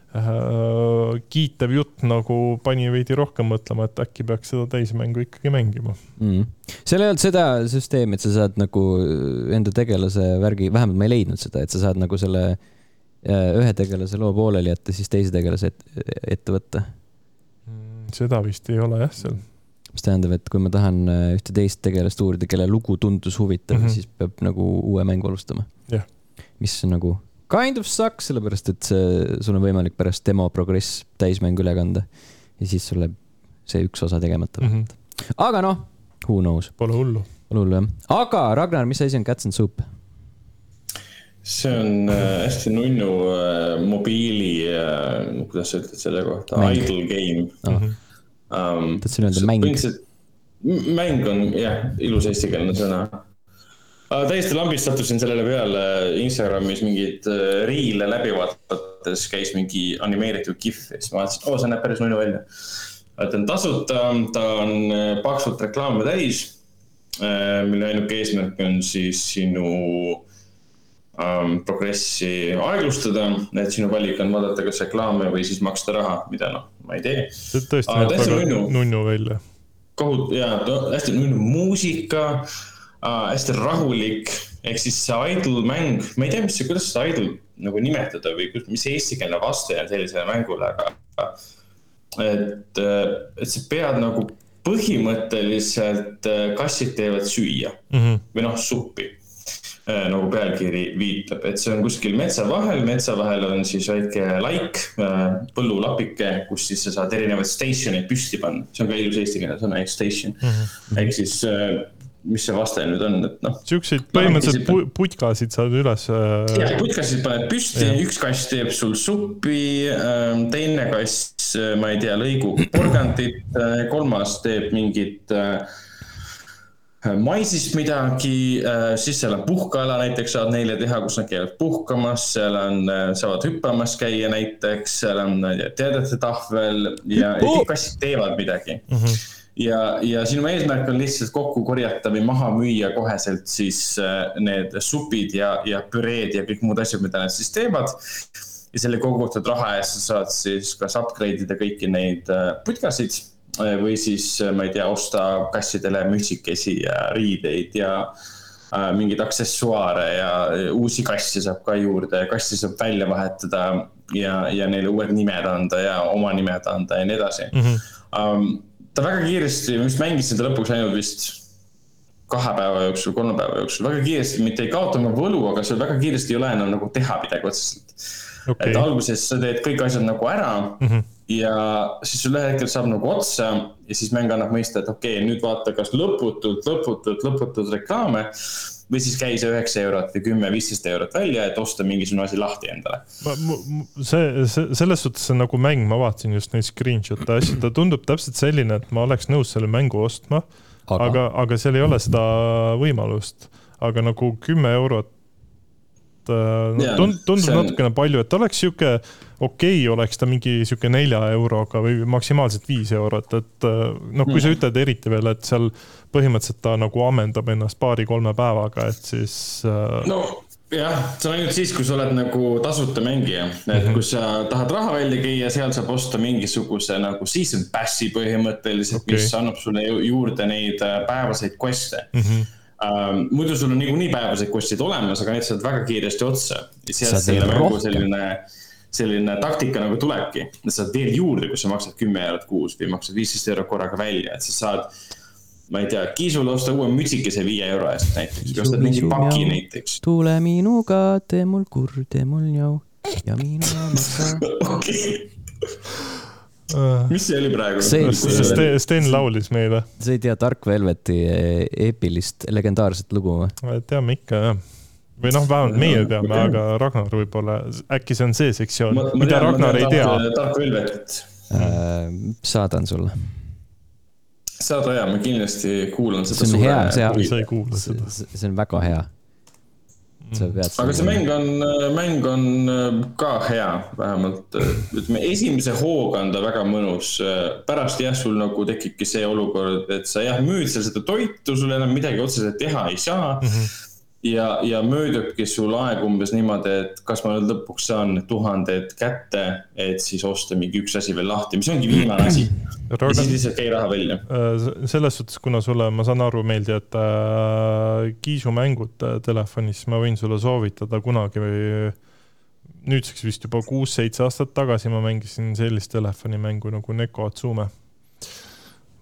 kiitev jutt nagu pani veidi rohkem mõtlema, et äkki peaks seda täismängu ikkagi mängima. Seal ei olnud seda süsteemi, et sa saad nagu enda tegelase värgi, vähemalt ma ei leidnud seda, et sa saad nagu selle ühe tegelase loo pooleli jätta, siis teise tegelase ette võtta. Seda vist ei ole jah seal. Mis tähendab, et kui ma tahan ühte teist tegelast uurida, kelle lugu tundus huvitav, siis peab nagu uue mängu alustama. Yeah. Mis nagu kind of sucks, sellepärast et sul on võimalik pärast demo progress täismäng üle kanda ja siis sul läheb see üks osa tegemata. Aga noh, who knows. Pole hullu. Jah. Aga Ragnar, mis asi on Cats and Soup? See on hästi nunnu mobiili, kuidas sa ütled selle kohta, idle game. Tahtsin öelda mäng. Mäng on, jah, ilus eestikeelne sõna. Täiesti lambist sattusin sellele peale Instagramis mingid riile läbi vaadates käis mingi animeeritud GIF ja siis ma vaatasin, see näeb päris nunnu välja. Ta on tasuta, ta on paksult reklaame täis, mille ainuke eesmärk on siis sinu progressi aeglustada, et sinu valik on vaadata kas reklaame või siis maksta raha, mida ma ei tee. See tõesti näeb väga nunnu välja. Hästi nunnu muusika, hästi rahulik, ehk siis see idle mäng, ma ei tea, kuidas seda idle nagu nimetada või mis eestikeelne vastaja sellisele mängule, aga et sa pead nagu põhimõtteliselt kassid teevad süüa või suppi. Nagu pealkiri viitab, et see on kuskil metsa vahel on siis väike laik, põllulapike, kus siis sa saad erinevaid stationeid püsti panna. See on ka ilus eestikeelne sõna, station. Ehk siis, mis see vastaja nüüd on, et Siukseid põhimõtteliselt putkasid saad üles. Jah, putkasid paned püsti, üks kass teeb sul suppi, teine kass, ma ei tea, lõigu porgandit, kolmas teeb mingit maisist midagi, siis seal on puhkaala näiteks saad neile teha, kus nad käivad puhkamas, seal on, saavad hüppamas käia näiteks, seal on teadete tahvel ja kõik kassid teevad midagi. Ja sinu eesmärk on lihtsalt kokku korjata või maha müüa koheselt siis need supid ja püreed ja kõik muud asjad, mida nad siis teevad. Ja selle kogutud raha eest sa saad siis kas upgrade'ida kõiki neid putkasid või siis, ma ei tea, osta kassidele mütsikesi ja riideid ja mingid aksessuaare ja uusi kassi saab ka juurde ja kassi saab välja vahetada ja neile uued nimed anda ja oma nimed anda ja nii edasi. Ta väga kiiresti, ma vist mängisin ta lõpuks ainult vist 2 päeva jooksul, 3 päeva jooksul, väga kiiresti, mitte ei kaota oma võlu, aga see väga kiiresti ei ole enam nagu teha midagi otseselt. Okay. Et alguses sa teed kõik asjad nagu ära ja siis sul ühel hetkel saab nagu otsa ja siis mäng annab mõista, et okei, nüüd vaata kas lõputult reklaame või siis käi see 9 eurot või 10-15 eurot välja, et osta mingisugune asi lahti endale. Selles suhtes see nagu mäng, ma vaatasin just neid screenshot asju, ta tundub täpselt selline, et ma oleks nõus selle mängu ostma, aga seal ei ole seda võimalust. Aga nagu 10 eurot tundub natukene palju, et oleks siuke oleks ta mingi siuke 4 euroga või maksimaalselt 5 eurot, et kui sa ütled eriti veel, et seal põhimõtteliselt ta nagu ammendab ennast 2-3 päevaga, et siis jah, see on ainult siis, kui sa oled nagu tasuta mängija, et kui sa tahad raha välja käia, seal saab osta mingisuguse nagu season passi põhimõtteliselt, mis annab sulle juurde neid päevaseid queste. Muidu sul on nii päevaseid questid olemas, aga need saad väga kiiresti otsa. Ja selle mängu selline taktika nagu tulebki. Nad saad veel juurde, kui sa maksad 10 eurot kuus või maksad 15 eurot korraga välja. Et sa saad, ma ei tea, kiisule osta uue mütsikese 5 euro eest näiteks. Või ostad mingi paki näiteks. Tule minuga, tee mul kur, tee mul njau ja minu maksa. Okei. Mis see oli praegu? Sten laulis meile. Sa ei tea Dark Velveti eepilist, legendaarset lugu või? Teame ikka, jah. Või vähemalt meie teame, aga Ragnar võib-olla, äkki see on see sektsioon, mida Ragnar ei tea. Dark Velvetit. Saadan sulle. Saada hea, ma kindlasti kuulan seda. See on hea, see on väga hea. Aga see mäng on ka hea, vähemalt esimese hooga on ta väga mõnus. Pärast sul nagu tekibki see olukord, et sa müüd seal seda toitu, sul enam midagi otseselt teha ei saa ja möödubki sul aeg umbes niimoodi, et kas ma nüüd lõpuks saan 1000 kätte, et siis osta mingi üks asi veel lahti, mis ongi viimane asi ja siis lihtsalt käi raha välja. Selles suhtes, kuna sulle, ma saan aru meeldi, et kiisumängud telefonis ma võin sulle soovitada kunagi või nüüdseks vist juba 6-7 aastat tagasi ma mängisin sellist telefonimängu nagu Neko Atsume.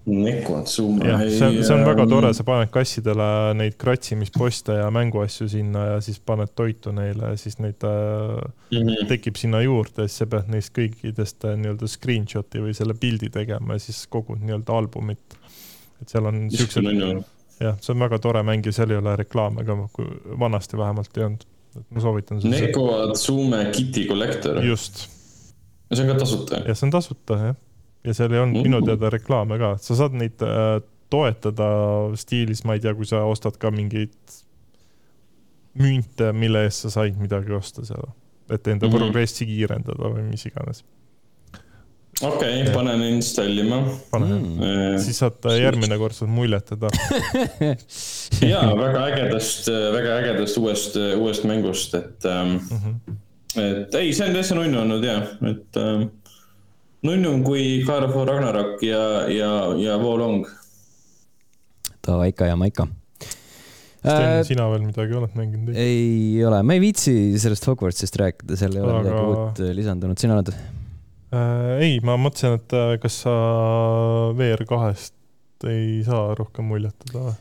Neko Tsume. See on väga tore, sa paned kassidele neid kratsimisposte ja mänguasju sinna ja siis paned toitu neile ja siis neid tekib sinna juurde, siis sa pead neist kõikidest nii-öelda screenshoti või selle pildi tegema ja siis kogud nii-öelda albumit. Et seal on siuksed, jah, see on väga tore mäng ja seal ei ole reklaame ka, kui vanasti vähemalt ei olnud. Ma soovitan Neko Tsume Kitty Collector. Just. Ja see on ka tasuta. Ja see on tasuta, jah. Ja seal ei olnud minu teada reklaame ka. Sa saad neid toetada stiilis, ma ei tea, kui sa ostad ka mingeid müünte, mille eest sa said midagi osta seal. Et enda progressi kiirendada või mis iganes. Okei, panen installima. Siis saad järgmine kord saad muljetada. Jaa, väga ägedast uuest mängust. Et ei, see on täitsa nunnu olnud, jah. Et nunnum kui God of War Ragnarok ja Wolong. Tava ikka ja maika. Sten, sina veel midagi oled mänginud? Ei ole. Ma ei viitsi sellest Hogwartsist rääkida, seal ei ole midagi uut lisandunud. Sina oled? Ei, ma mõtlesin, et kas sa VR2-st ei saa rohkem muljetada?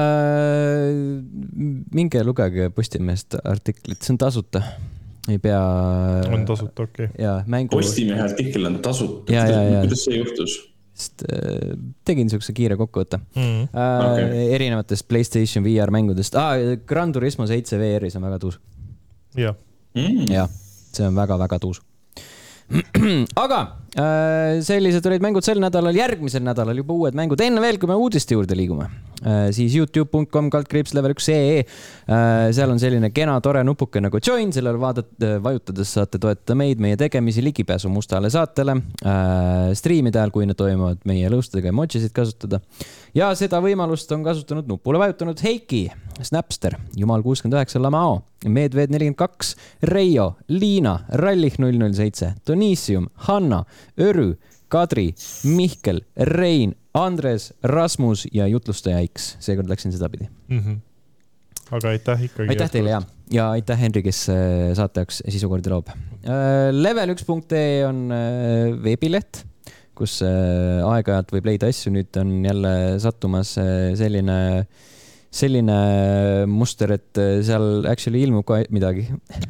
Minge lugege Postimehest artiklit, see on tasuta. Ei pea... On tasuta, okei. Postimehe artikkel on tasuta. Kuidas see juhtus? Tegin niisuguse kiire kokkuvõtte. Erinevatest PlayStation VR mängudest. Gran Turismo 7 VR-is on väga tuus. Jah. Jah, see on väga-väga tuus. Aga sellised olid mängud sel nädalal, järgmisel nädalal juba uued mängud. Enne veel, kui me uudiste juurde liigume, siis youtube.com/level1.ee. Seal on selline kena, tore nupuke nagu join, sellele vajutades saate toetada meid, meie tegemisi, ligipääsu mustale saatele, striimide ajal, kui need toimuvad, meie lõustadega emojisid kasutada. Ja seda võimalust on kasutanud nupule vajutanud Heiki, Snapster, Jumal 69, Lamao, Medved 42, Reijo, Liina, Rallih 007, Tonisium, Hanna, Örü, Kadri, Mihkel, Rein, Andres, Rasmus ja jutlustaja X. Seekord läksin seda pidi. Aga aitäh ikkagi. Aitäh teile ja aitäh Henri, kes saatajaks sisukordi loob. Level1.ee on veebileht, kus aeg-ajalt võib leida asju. Nüüd on jälle sattumas selline muster, et seal actually ilmub ka midagi.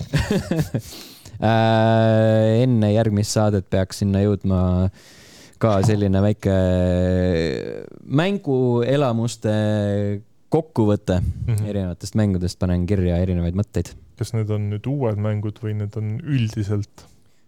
Enne järgmist saadet peaks sinna jõudma ka selline väike mänguelamuste kokkuvõte erinevatest mängudest. Panen kirja erinevaid mõtteid. Kas need on nüüd uued mängud või need on üldiselt?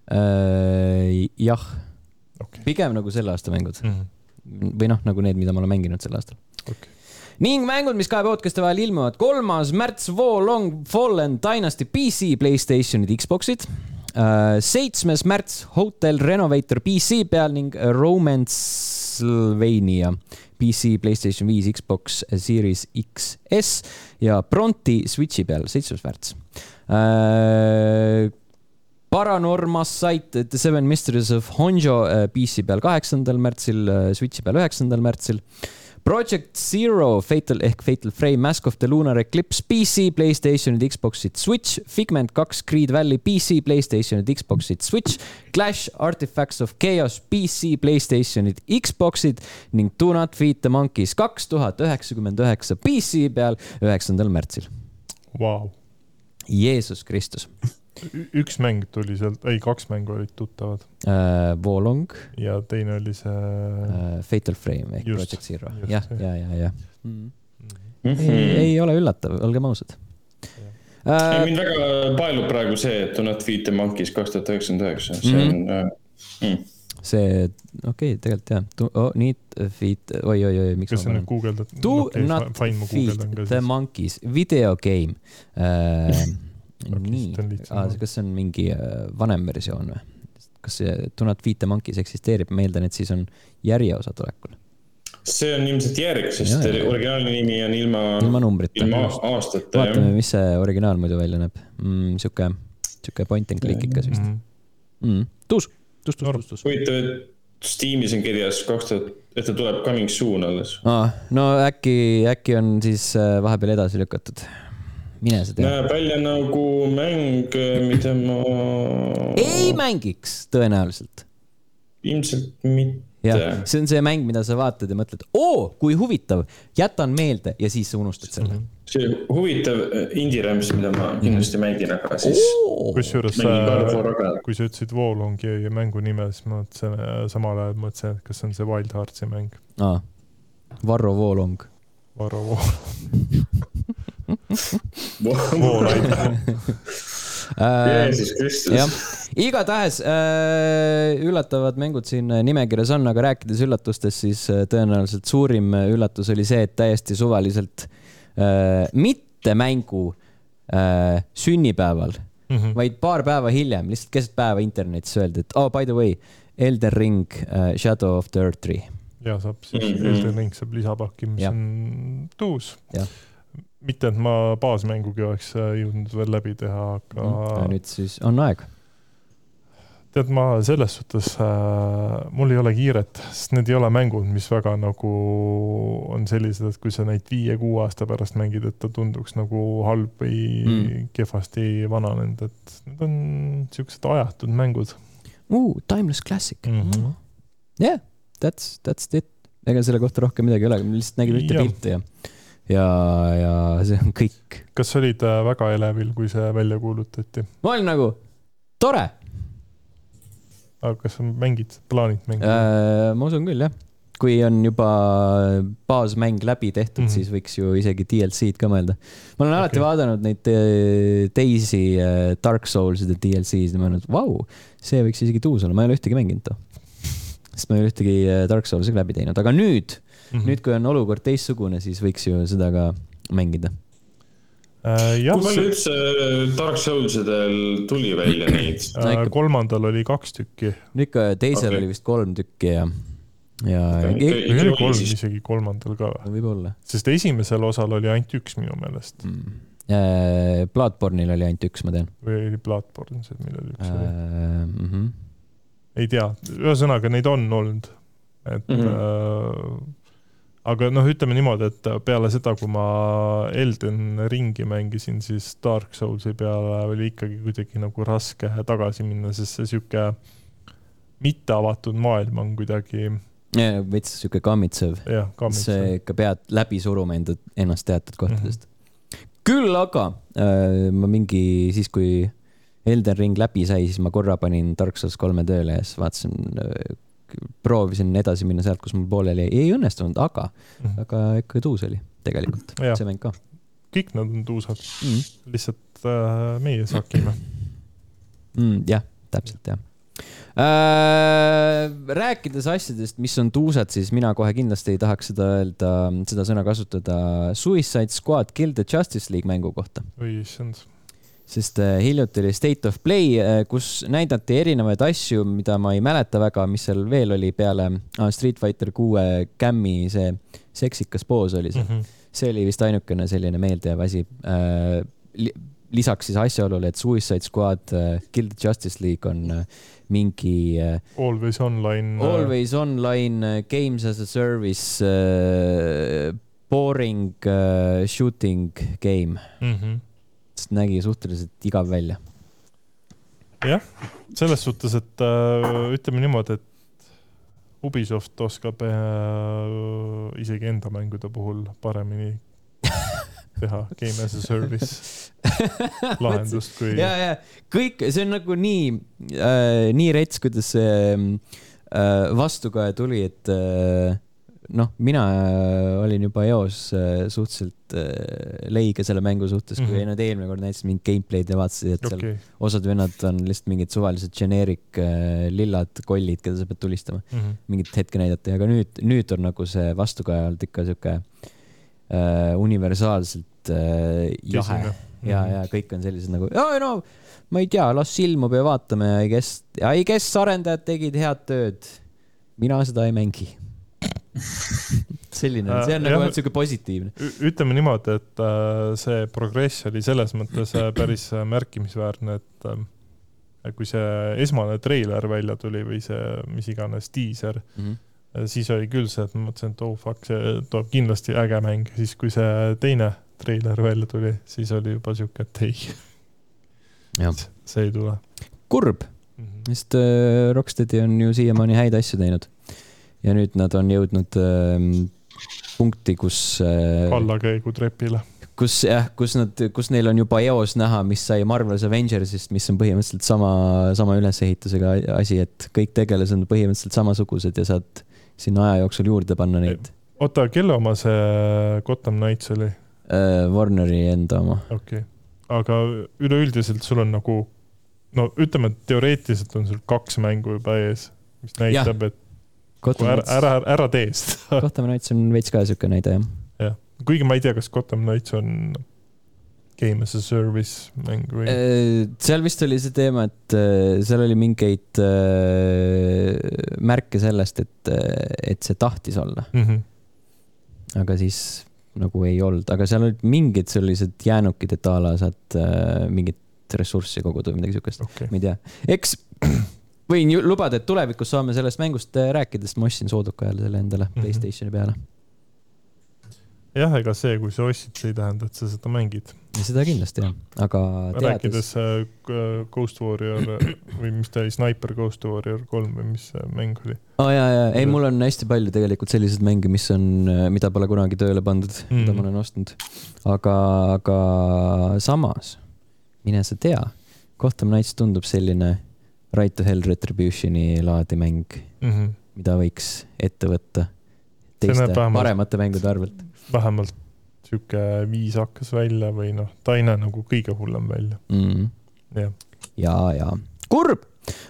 Jah. Pigem nagu selle aasta mängud. Või nagu need, mida ma olen mänginud selle aastal. Ning mängud, mis kahe podcasti vahel ilmuvad. 3. märts Wolong Fallen Dynasty PC, PlayStationid, Xboxid. 7. märts Hotel Renovator PC peal ning Romancevania PC, PlayStation 5, Xbox Series XS ja Bronti Switchi peal 7. märts. Paranormas Site, The Seven Mysteries of Honjo PC peal 8. märtsil, Switchi peal 9. märtsil. Project Zero, Fatal Frame, Mask of the Lunar Eclipse, PC, PlayStationid, Xboxid, Switch, Figment 2, Creed Valley, PC, PlayStationid, Xboxid, Switch, Clash, Artifacts of Chaos, PC, PlayStationid, Xboxid ning Do Not Feed the Monkeys 2099 PC peal 9. märtsil. Wow. Jeesus Kristus. Üks mäng tuli sealt, kaks mängu olid tuttavad. Wolong. Ja teine oli see... Fatal Frame ehk Project Zero. Jah. Ei ole üllatav, olgem ausad. Mind väga paelub praegu see, et Do Not Feed the Monkeys 2099. See on... See, tegelikult jah. Do Not Feed... Oi, miks ma panen? Googeldad? Do Not Feed the Monkeys. Video game. Nii, kas see on mingi vanem versioon või? Kas see Do Not Feed the Monkeys eksisteerib? Meeldan, et siis on järjeosa tulekul. See on ilmselt järg, sest originaalne nimi on ilma numbrita. Ilma aastate. Vaatame, mis see originaal muidu välja näeb. Siuke point and click ikka vist. Tuus. Huvitav, et Steamis on kirjas 2000, et ta tuleb coming soon alles. No äkki on siis vahepeal edasi lükatud. Mine see näeb välja nagu mäng, mida ma... Ei mängiks tõenäoliselt. Ilmselt mitte. see on see mäng, mida sa vaatad ja mõtled, kui huvitav, jätan meelde ja siis sa unustad selle. See huvitav indie-rems, mida ma kindlasti mängin, aga siis kusjuures, kui sa ütlesid Wolongi mängu nime, siis ma samal ajal mõtlesin, et kas on see Wild Heartsi mäng. Varro Wolong. Varro Wolong. Jeesus Kristus. Igatahes üllatavad mängud siin nimekirjas on, aga rääkides üllatustest, siis tõenäoliselt suurim üllatus oli see, et täiesti suvaliselt mitte mängu sünnipäeval, vaid paar päeva hiljem, lihtsalt keset päeva internetis öeldi, et by the way, Elden Ring Shadow of the Earth 3. Ja saab siis Elden Ring saab lisapakki, mis on tuus. Mitte, et ma baasmängugi oleks jõudnud veel läbi teha, aga nüüd siis on aeg. Tead, ma selles suhtes, mul ei ole kiiret, sest need ei ole mängud, mis väga nagu on sellised, et kui sa neid 5-6 aasta pärast mängid, et ta tunduks nagu halb või kehvasti vananenud, et need on siuksed ajatud mängud. Timeless classic. Yeah, that's it. Ega selle kohta rohkem midagi ei ole, me lihtsalt nägime ühte pilti ja see on kõik. Kas olid väga elevil, kui see välja kuulutati? Ma olin nagu, tore! Aga kas plaanid mängida? Ma usun küll, jah. Kui on juba baasmäng läbi tehtud, siis võiks ju isegi DLC-d ka mõelda. Ma olen alati vaadanud neid teisi Dark Souls'ide DLC-d ja ma olen, vau, see võiks isegi tuus olla. Ma ei ole ühtegi mänginud too. Sest ma ei ole ühtegi Dark Souls'i läbi teinud. Aga nüüd, kui on olukord teistsugune, siis võiks ju seda ka mängida. Kui palju üldse Dark Soulsidel tuli välja neid? Kolmandal oli 2 tükki. Ikka teisel oli vist 3 tükki ja oli 3 isegi kolmandal ka. Võib olla. Sest esimesel osal oli ainult 1 minu meelest. Bloodborne'il oli ainult 1, ma tean. Või oli Bloodborne, see millel 1 oli? Ei tea. Ühesõnaga, neid on olnud. Aga ütleme niimoodi, et peale seda, kui ma Elden Ringi mängisin, siis Dark Soulsi peale oli ikkagi kuidagi nagu raske tagasi minna, sest see siuke mitte avatud maailm on kuidagi... Veits siuke kammitsev. See ikka pead läbi suruma ennast teatud kohtadest. Küll aga ma siis kui Elden Ring läbi sai, siis ma korra panin Dark Souls 3 tööle ja siis vaatasin... proovisin edasi minna sealt, kus mul pooleli ei õnnestunud, aga ikka tuus oli tegelikult. See mäng ka. Kõik nad on tuusad. Lihtsalt meie sakime. Jah, täpselt, jah. Rääkides asjadest, mis on tuusad, siis mina kohe kindlasti ei tahaks seda sõna kasutada Suicide Squad Kill the Justice League mängu kohta. Või issand. Sest hiljuti oli State of Play, kus näidati erinevaid asju, mida ma ei mäleta väga, mis seal veel oli peale Street Fighter 6 Cammi, see seksikas poos oli see. See oli vist ainukene selline meeldejääv asi. Lisaks siis asjaolule, et Suicide Squad Kill the Justice League on mingi Always Online Games as a Service boring shooting game. Nägi suhteliselt igav välja. Jah, selles suhtes, et ütleme niimoodi, et Ubisoft oskab isegi enda mängude puhul paremini teha Game as a Service lahendust kui... Ja, kõik, see on nagu nii rets, kuidas see vastukaja tuli, et mina olin juba eos suhteliselt leige selle mängu suhtes, kui nad eelmine kord näitasid mingid gameplay'd ja vaatasid, et seal osad vennad on lihtsalt mingid suvalised generic lillad kollid, keda sa pead tulistama. Mingit hetke näidati, aga nüüd on nagu see vastukaja olnud ikka siuke universaalselt jahe. Ja kõik on sellised nagu, ma ei tea, las silmub ja vaatame, I guess arendajad tegid head tööd. Mina seda ei mängi. Selline, see on nagu siuke positiivne. Ütleme niimoodi, et see progress oli selles mõttes päris märkimisväärne, et kui see esmane treiler välja tuli või see, mis iganes teaser, siis oli küll see, et ma mõtlesin, et see tuleb kindlasti äge mäng. Siis kui see teine treiler välja tuli, siis oli juba siuke, et ei. See ei tule. Kurb, sest Rocksteadi on ju siiamaani häid asju teinud. ja nüüd nad on jõudnud punkti, kus allakäigu trepile. Kus neil on juba eos näha, mis sai Marvel's Avengersist, mis on põhimõtteliselt sama ülesehitusega asi, et kõik tegelased on põhimõtteliselt samasugused ja saad sinna aja jooksul juurde panna neid. Oota, kelle oma see Gotham Knights oli? Warneri enda oma. Okei. Aga üleüldiselt sul on nagu, no ütleme, et teoreetiliselt on sul 2 mängu juba ees, mis näitab, et ära teest. Gotham Knights on veits ka siuke näide, jah. Kuigi ma ei tea, kas Gotham Knights on Game as a Service mäng või? Seal vist oli see teema, et seal oli mingeid märke sellest, et see tahtis olla. Aga siis nagu ei olnud. Aga seal olid mingid sellised jäänukid, et ala saad mingit ressurssi koguda või midagi siukest. Okay. Ma ei tea. Eks võin lubada, et tulevikus saame sellest mängust rääkida, sest ma ostsin sooduka ajal selle endale PlayStationi peale. Jah, ega see, kui sa ostsid, see ei tähenda, et sa seda mängid. Ja seda kindlasti, jah. Aga rääkides Ghost Warrior või mis ta oli, Sniper Ghost Warrior 3 või mis mäng oli? Ei, mul on hästi palju tegelikult sellised mänge, mida pole kunagi tööle pandud, mida ma olen ostnud. Aga samas, mine sa tea, Gotham Knights tundub selline Right to Hell Retributioni laadi mäng, mida võiks ette võtta teiste paremate mängude arvelt. Vähemalt siuke 5 hakkas välja või ta ei näe nagu kõige hullem välja. Ja. Kurb!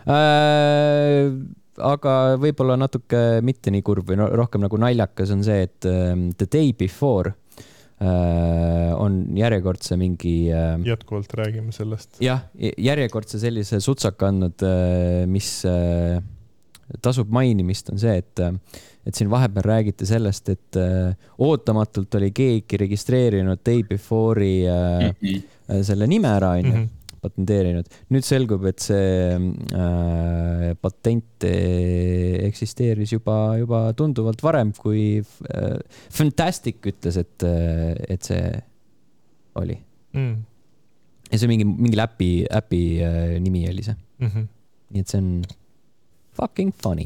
Aga võib-olla natuke mitte nii kurb või rohkem nagu naljakas on see, et The Day Before on järjekordse mingi... Jätkuvalt räägime sellest. Jah, järjekordse sellise sutsaka andnud, mis tasub mainimist on see, et siin vahepeal räägiti sellest, et ootamatult oli keegi registreerinud Day Before'i selle nime ära, patenteerinud. Nüüd selgub, et see patent eksisteeris juba tunduvalt varem, kui Fantastic ütles, et see oli. Ja see mingi äpi nimi oli see. Nii et see on fucking funny.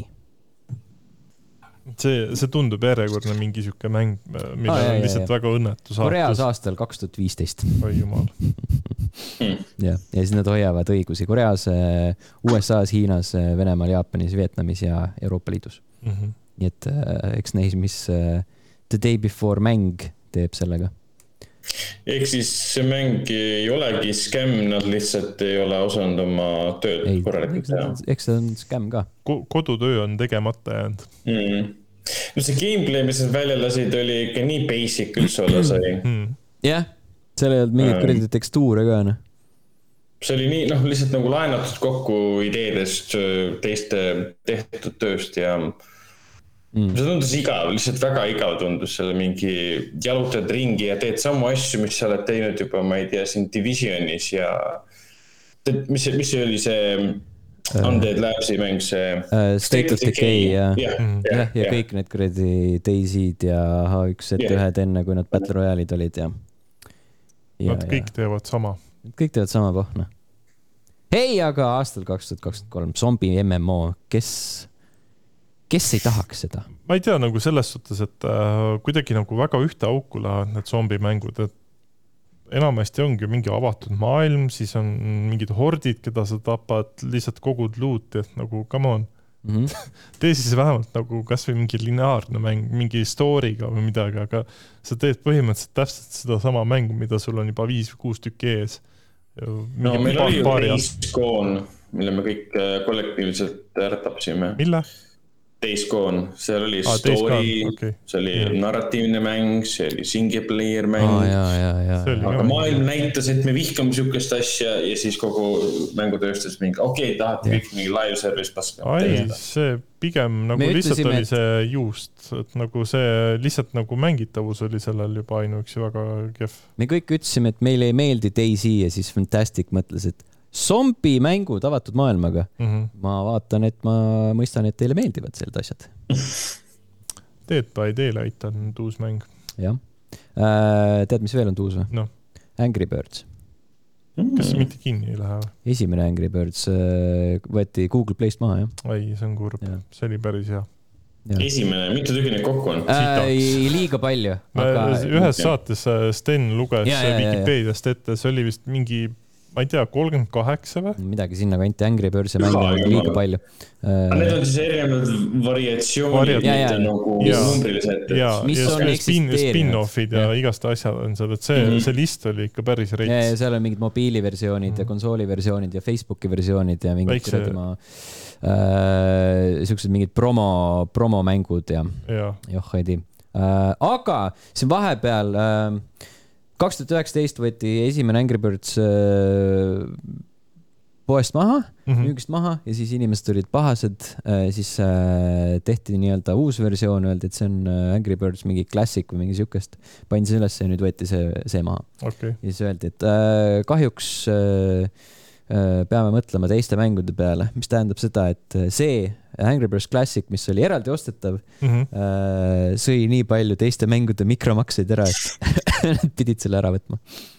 See tundub järjekordne mingi siuke mäng, mida on lihtsalt väga õnnetu saatus. Koreas aastal 2015. Oi jumal. Ja siis nad hoiavad õigusi Koreas, USAs, Hiinas, Venemaal, Jaapanis, Vietnamis ja Euroopa Liidus. Nii et eks näis, mis The Day Before mäng teeb sellega. Ehk siis see mäng ei olegi skäm, nad lihtsalt ei ole osanud oma tööd korralikult teha. Eks see on skäm ka. Kodutöö on tegemata jäänud. No see gameplay, mis nad välja lasid, oli ikka nii basic üldse olla sai. Jah, seal ei olnud mingit kuradi tekstuure ka. See oli nii, lihtsalt nagu laenatud kokku ideedest teiste tehtud tööst ja see tundus igav, lihtsalt väga igav tundus selle mingi jalutad ringi ja teed samu asju, mis sa oled teinud juba, ma ei tea, siin Divisionis ja mis see oli see Undead Labsi mäng, see State of Decay ja kõik need kuradi Daysid ja H1Z1 enne, kui nad Battle Royale'id olid ja nad kõik teevad sama. Kõik teevad sama pohna. Hei, aga aastal 2023 zombi MMO, kes ei tahaks seda? Ma ei tea, nagu selles suhtes, et kuidagi nagu väga ühte auku lähevad need zombimängud, et enamasti ongi mingi avatud maailm, siis on mingid hordid, keda sa tapad, lihtsalt kogud luuti, et nagu come on. Tee siis vähemalt nagu kas või mingi lineaarne mäng, mingi story'ga või midagi, aga sa teed põhimõtteliselt täpselt seda sama mängu, mida sul on juba 5 või 6 tükki ees. No meil oli ju Days Gone, mille me kõik kollektiivselt ära tapsime. Mille? Days Gone, seal oli story, see oli narratiivne mäng, see oli single player mäng, aga maailm näitas, et me vihkame sükest asja ja siis kogu mängutööstus mingi, tahate kõik mingi live service paska. See pigem nagu lihtsalt oli see juust, et nagu see lihtsalt nagu mängitavus oli sellel juba ainuüksi väga kehv. Me kõik ütlesime, et meile ei meeldi Daisy ja siis Fantastic mõtles, et zombi mängud avatud maailmaga. Ma vaatan, et ma mõistan, et teile meeldivad sellised asjad. Dead by Daylight on tuus mäng. Jah. Tead, mis veel on tuus või? No. Angry Birds. Kas see mitte kinni ei lähe? Esimene Angry Birds võeti Google Playst maha, jah? Ai, see on kurb. See oli päris hea. esimene, mitu tükki neid kokku on? Liiga palju. Ühes saates Sten luges Wikipeediast ette, see oli vist mingi, ma ei tea, 38 või? Midagi sinna kanti Angry Birds'i mänge on liiga palju. Need on siis erinevad variatsioonid, nagu numbrilised. Ja spin-offid ja igast asjad on seal, et see list oli ikka päris reits. Ja seal on mingid mobiiliversioonid ja konsooliversioonid ja Facebooki versioonid ja mingid siuksed mingid promomängud ja joh, ei tii. Aga siin vahepeal 2019 võeti esimene Angry Birds poest maha, müügist maha ja siis inimesed olid pahased, siis tehti nii-öelda uus versioon, öeldi, et see on Angry Birds mingi klassik või mingi siukest, pandi see üles ja nüüd võeti see maha. Okay. Ja siis öeldi, et kahjuks peame mõtlema teiste mängude peale, mis tähendab seda, et see Angry Birds Classic, mis oli eraldi ostetav, sõi nii palju teiste mängude mikromakseid ära, et pidid selle ära võtma.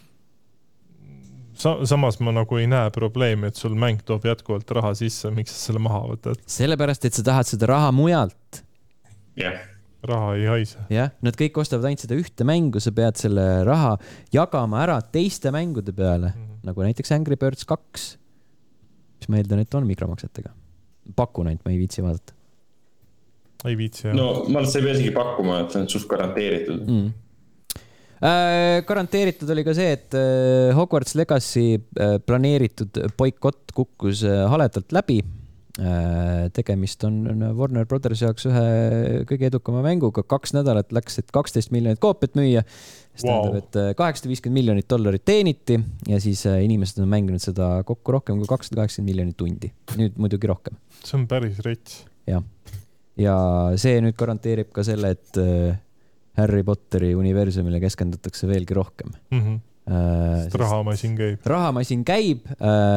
Samas ma nagu ei näe probleemi, et sul mäng toob jätkuvalt raha sisse, miks sa selle maha võtad? Sellepärast, et sa tahad seda raha mujalt. Raha ei haise. Jah, nad kõik ostavad ainult seda ühte mängu, sa pead selle raha jagama ära teiste mängude peale, nagu näiteks Angry Birds 2, mis ma eeldan, et on mikromaksetega. Pakun ainult, ma ei viitsi vaadata. Ei viitsi, jah. No, ma ei pea isegi pakkuma, et see on suht garanteeritud. Garanteeritud oli ka see, et Hogwarts Legacy planeeritud boikott kukkus haledalt läbi. Tegemist on Warner Brothers jaoks ühe kõige edukama mänguga. 2 nädalat läks, et 12 miljonit koopiat müüa. See tähendab, et $850 miljonit teeniti ja siis inimesed on mänginud seda kokku rohkem kui 280 miljonit tundi. Nüüd muidugi rohkem. See on päris rets. Ja see nüüd garanteerib ka selle, et Harry Potteri universumile keskendutakse veelgi rohkem. Rahamasin käib. Rahamasin käib,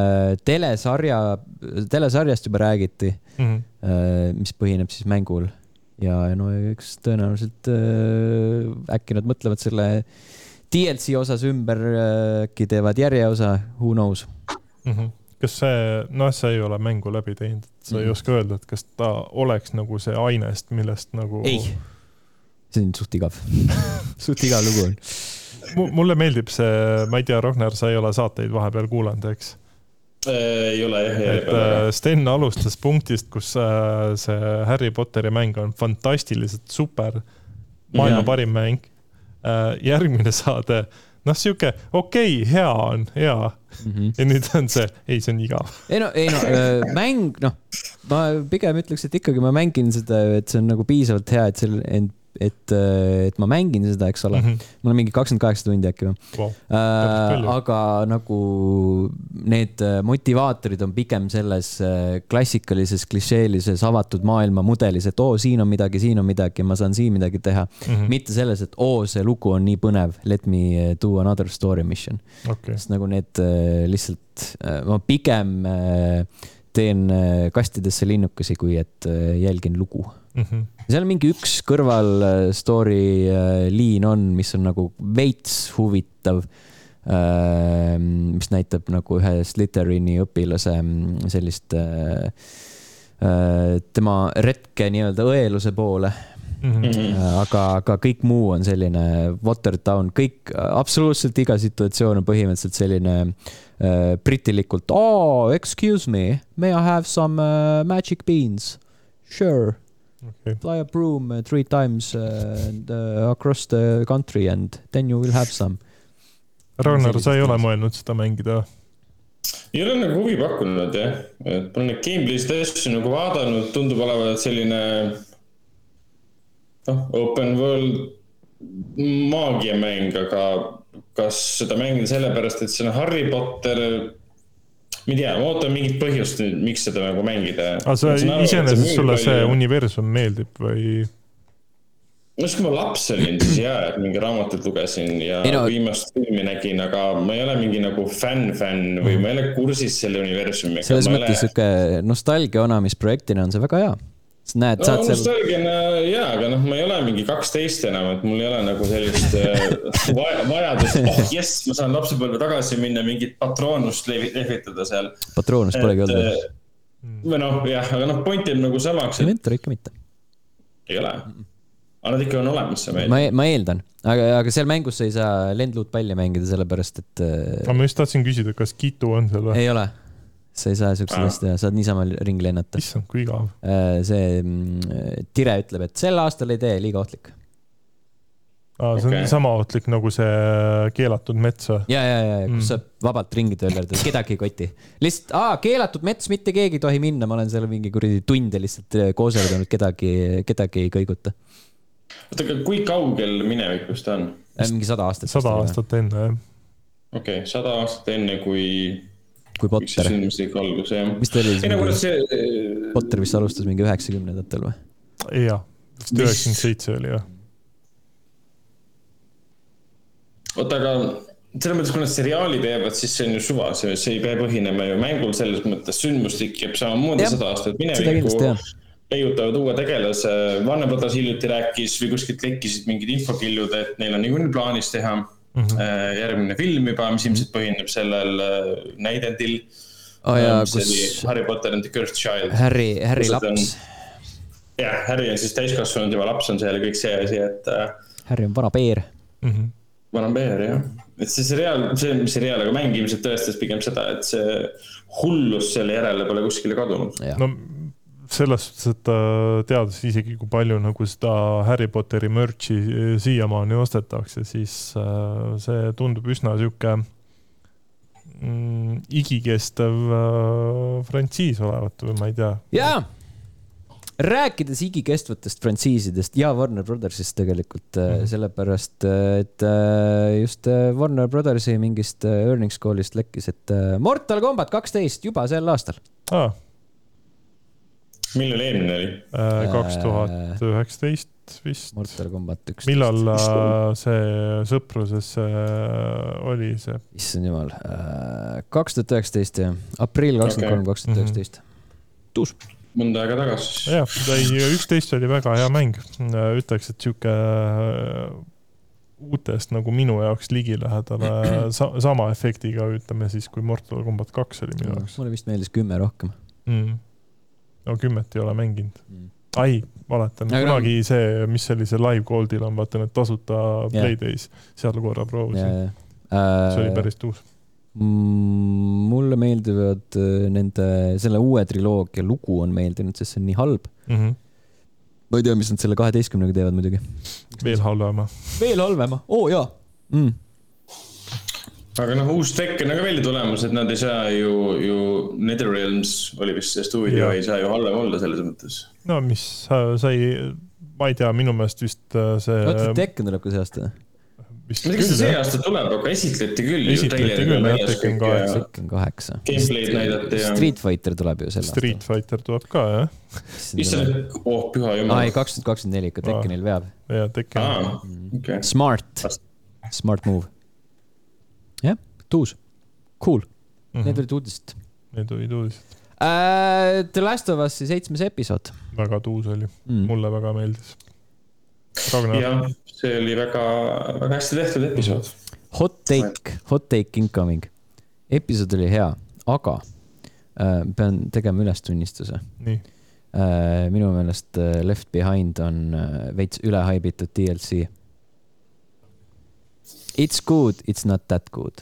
telesarjast juba räägiti, mis põhineb siis mängul. Ja no üks tõenäoliselt äkki nad mõtlevad selle DLC osas ümber, äkki teevad järjeosa, who knows. Kas see ei ole mängu läbi teinud, sa ei oska öelda, et kas ta oleks nagu see ainest, millest nagu... Ei, see on suht igav. Suht igav lugu on. Mulle meeldib see, ma ei tea, Ragnar, sa ei ole saateid vahepeal kuulanud, eks? Ei ole, Sten alustas punktist, kus see Harry Potteri mäng on fantastiliselt super, maailma parim mäng. Järgmine saade, siuke, okei, hea on, hea. Ja nüüd on see, see on igav. Mäng, ma pigem ütleks, et ikkagi ma mängin seda, et see on nagu piisavalt hea, et ma mängin seda, eks ole. Mul on mingi 28 tundi äkki. Aga nagu need motivaatorid on pigem selles klassikalises, klišeelises avatud maailma mudelis, et siin on midagi, ma saan siin midagi teha. Mitte selles, et see lugu on nii põnev, let me do another story mission. Sest nagu need lihtsalt, ma pigem teen kastidesse linnukesi, kui et jälgin lugu. Seal on mingi üks kõrval story liin on, mis on nagu veits huvitav, mis näitab nagu ühe Slytherini õpilase sellist tema retke nii-öelda õeluse poole. Aga kõik muu on selline watered down, kõik, absoluutselt iga situatsioon on põhimõtteliselt selline britilikult, excuse me, may I have some magic beans? Sure. Fly a broom 3 times across the country and then you will have some. Ragnar, sa ei ole mõelnud seda mängida? Ei ole nagu huvi pakkunud, jah. Et pole need gameplay'st asju nagu vaadanud, tundub olevat selline open world maagiamäng, aga kas seda mängida sellepärast, et see on Harry Potter... Ma ei tea, ma ootan mingit põhjust, miks seda nagu mängida. Iseenesest sulle see universum meeldib või? Kui ma laps olin, siis et mingi raamatut lugesin ja viimast filmi nägin, aga ma ei ole mingi nagu fänn või ma ei ole kursis selle universumiga. Selles mõttes nostalgia onamisprojektina on see väga hea. Nostalgiana aga ma ei ole mingi 12 enam, et mul ei ole nagu sellist vajadust, ma saan lapsepõlve tagasi minna mingit patroonust lehvitada seal. Patroonust polegi olnud. Aga point on nagu samaks. Inventor ikka mitte. Ei ole. Aga nad ikka on olemas see meil. Ma eeldan, aga seal mängus sa ei saa lendluutpalli mängida sellepärast, et... Ma just tahtsin küsida, kas Kitu on seal või? Ei ole. Sa ei saa siukseid asja, saad niisama ringi lennata. Issand, kui igav. See Tire ütleb, et sel aastal ei tee liiga ohtlik. See on sama ohtlik nagu see keelatud mets. Ja, kus saab vabalt ringi tööllerdada, kedagi ei koti. Lihtsalt, keelatud mets, mitte keegi tohi minna, ma olen seal mingi kuradi tunde lihtsalt kooserdanud, kedagi ei kõiguta. Oota, aga kui kaugel minevikus ta on? Mingi 100 aastat. 100 aastat enne, jah. Okei, 100 aastat enne, kui Potter. Algus, jah. Mis ta oli? Potter vist alustas mingi 90-ndatel või? Jah, 97 oli, jah. Oota, aga selles mõttes, kui nad seriaali teevad, siis see on ju suva, see ei pea põhinema ju mängul selles mõttes sündmustik jääb samamoodi 100 aastat minevikku. Leiutavad uue tegelase, Warner Brothers hiljuti rääkis või kuskilt lekkisid mingid infokillud, et neil on niikuinii plaanis teha järgmine film juba, mis ilmselt põhineb sellel näidendil. Harry Potter and the Cursed Child. Harry laps. Jah, Harry on siis täiskasvanud juba laps on seal ja kõik see asi, et... Harry on vana peer. Vana peer, jah. Et see seriaal, aga mäng ilmselt tõestas pigem seda, et see hullus selle järele pole kuskile kadunud. No selles suhtes, et teades isegi kui palju nagu seda Harry Potteri merchi siiamaani ostetakse, siis see tundub üsna siuke igikestev frantsiis olevat või ma ei tea. Jaa, rääkides igikestvatest frantsiisidest ja Warner Brothersist tegelikult sellepärast, et just Warner Brothersi mingist earnings call'ist lekkis, et Mortal Kombat 12 juba sel aastal. Millal eelmine oli? 2019 vist. Mortal Kombat 11. Millal see sõpruses oli see? Issand jumal. 2019 ja aprill 23-2019. Tuus. Mõnda aega tagasi. Jah, 11 oli väga hea mäng. Ütleks, et siuke uutest nagu minu jaoks ligilähedale sama efektiga ütleme siis, kui Mortal Kombat 2 oli minu jaoks. Mulle vist meeldis 10 rohkem. No 10 ei ole mänginud. Ai, valetan. Kunagi see, mis oli see live goldil on, vaata need tasuta Playdays. Seal korra proovisin. See oli päris tuus. Mulle meeldivad selle uue triloogia lugu on meeldinud, sest see on nii halb. Ma ei tea, mis nad selle 12-ga teevad muidugi. Veel halvema. Jaa. Aga uus Tekken on ka välja tulemus, et nad ei saa ju NetherRealms oli vist see stuudio, ei saa ju halvem olla selles mõttes. No mis sai, ma ei tea, minu meelest vist see... Oota, Tekken tuleb ka see aasta? Ma ei tea, see aasta tuleb, aga esitleti küll. Esitleti küll, jah, Tekken 8. Gameplay'd näidati. Street Fighter tuleb ju selle aasta. Street Fighter tuleb ka, jah. Püha jumal. 2024 ikka Tekkenil veab. Ja, Tekken. Smart move. Jah, tuus. Cool. Need olid uudised. The Last of Us 7. episood. Väga tuus oli. Mulle väga meeldis. Jah, see oli väga hästi tehtud episood. Hot take incoming. Episood oli hea, aga pean tegema ülestunnistuse. Nii. Minu meelest Left Behind on veits ülehaibitud DLC. It's good, it's not that good.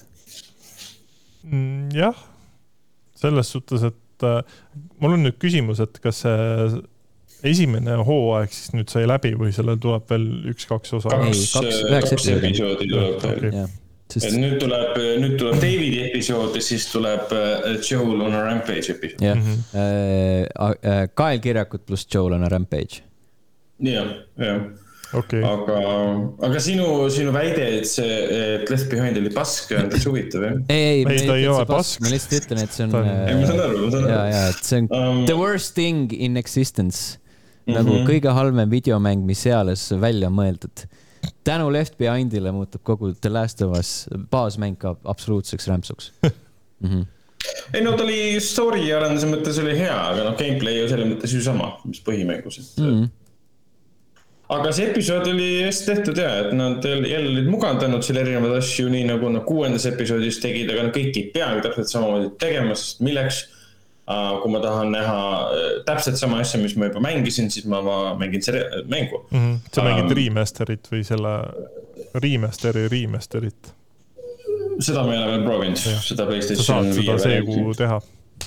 Jah, selles suhtes, et mul on nüüd küsimus, et kas see esimene hooaeg siis nüüd sai läbi või sellel tuleb veel 1-2 osa? Kaks episoodi tuleb veel. Nüüd tuleb Davidi episood ja siis tuleb Joel on a Rampage episood. Kyle Kirjakut plus Joel on a Rampage. Jah. Okay. Aga sinu väide, et see Left Behind oli pask, on ta huvitav, jah? Ei, ta ei ole pask. Ma lihtsalt ütlen, et see on... Ma saan aru. Et see on the worst thing in existence. Nagu kõige halvem videomäng, mis seales välja mõeldud. Tänu Left Behindile muutub kogu The Last of Us baasmäng ka absoluutseks rämpsuks. Ei, no ta oli story arenduse mõttes oli hea, aga gameplay ju selle mõttes ju sama, mis põhimängus. Aga see episood oli hästi tehtud, et nad jälle olid mugandanud selle erinevad asju, nii nagu 6. episoodis tegid, aga kõik ei peagi täpselt samamoodi tegema, sest milleks kui ma tahan näha täpselt sama asja, mis ma juba mängisin, siis ma mängin see mängu. Sa mängid remasterit või selle remasterit? Seda ma ei ole veel proovinud, seda PlayStation 5 seda seegu teha.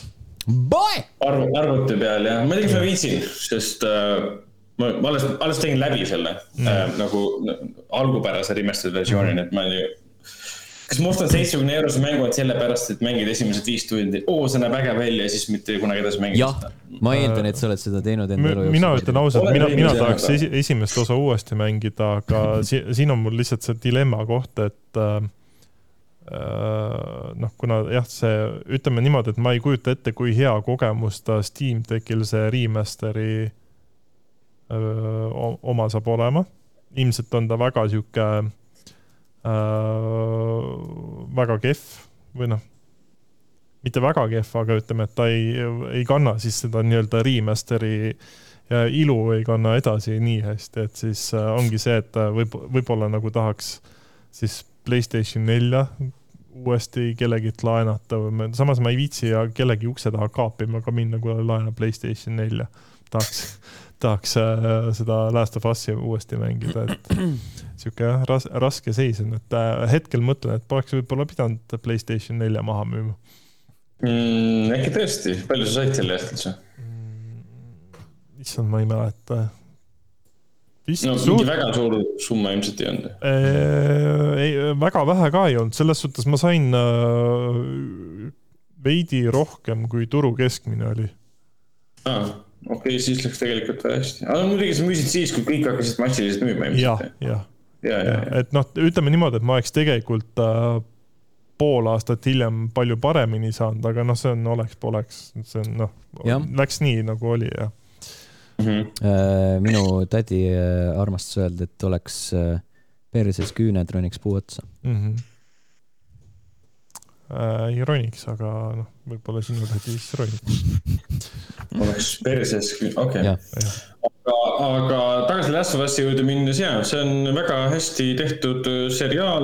Arvuti peal ja ma ei tea, kas ma viitsin, sest ma alles tegin läbi selle nagu algupärase remastered versiooni, et ma ei kas ma ostan 70 eurose mängu, et selle pärast, et mängid esimesed 5 tundi, see näeb äge välja ja siis mitte kunagi edasi mängida. Jah, ma eeldan, et sa oled seda teinud enda elu. Mina ütlen ausalt, mina tahaks esimest osa uuesti mängida, aga siin on mul lihtsalt see dilemma koht, et kuna see, ütleme niimoodi, et ma ei kujuta ette, kui hea kogemus ta Steam Deckil see remasteri oma saab olema. Ilmselt on ta väga siuke väga kehv või mitte väga kehv, aga ütleme, et ta ei kanna siis seda nii-öelda remasteri ja ilu ei kanna edasi nii hästi, et siis ongi see, et võib-olla nagu tahaks siis PlayStation 4 uuesti kellegit laenata, samas ma ei viitsi ja kellegi ukse taha kaapima ka minna, kui laena PlayStation 4 tahaks seda Last of Us'i uuesti mängida, et siuke raske seis on, et hetkel mõtlen, et poleks võib-olla pidanud PlayStation 4 maha müüma. Äkki tõesti, palju sa said selle eest üldse? Issand, ma ei mäleta. Mingi väga suur summa ilmselt ei olnud. Väga vähe ka ei olnud, selles suhtes ma sain veidi rohkem kui turu keskmine oli. Okei, siis läks tegelikult väga hästi. Aga muidugi sa müüsid siis, kui kõik hakkasid massiliselt müüma. Jah. Et ütleme niimoodi, et ma oleks tegelikult pool aastat hiljem palju paremini saanud, aga see on oleks-poleks. See on, läks nii, nagu oli, jah. Minu tädi armastas öelda, et oleks perses küüned roniks puu otsa. Ei roniks, aga võib-olla sinu tädi siis roniks. Oleks perses küüned, okei. Aga tagasi Last of Us'i juurde minnes, see on väga hästi tehtud seriaal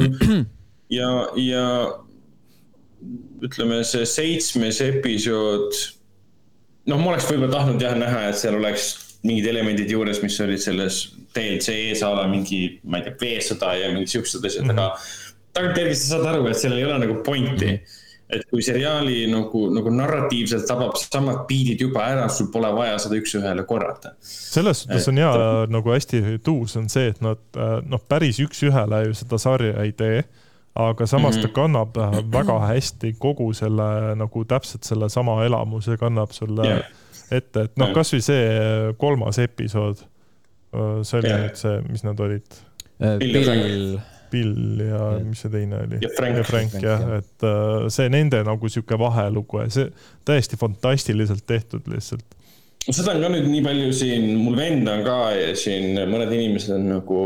ja ütleme see 7. episood, ma oleks võib-olla tahtnud näha, et seal oleks mingid elemendid juures, mis olid selles DLC-saala mingi, ma ei tea, veesõda ja mingid siuksed asjad, aga tagantjärgi sa saad aru, et sellel ei ole nagu pointi. Et kui seriaali nagu narratiivselt tabab samad biidid juba ära, sul pole vaja seda üks-ühele korrata. Selles suhtes on nagu hästi tuus on see, et nad päris üks-ühele ju seda sarja ei tee, aga samas ta kannab väga hästi kogu selle nagu täpselt selle sama elamuse kannab sulle ette, et kas või see 3. episood, see oli nüüd see, mis nad olid? Bill ja mis see teine oli? Ja Frank, et see nende nagu siuke vahelugu ja see täiesti fantastiliselt tehtud lihtsalt. Seda on ka nüüd nii palju siin, mul vend on ka ja siin mõned inimesed on nagu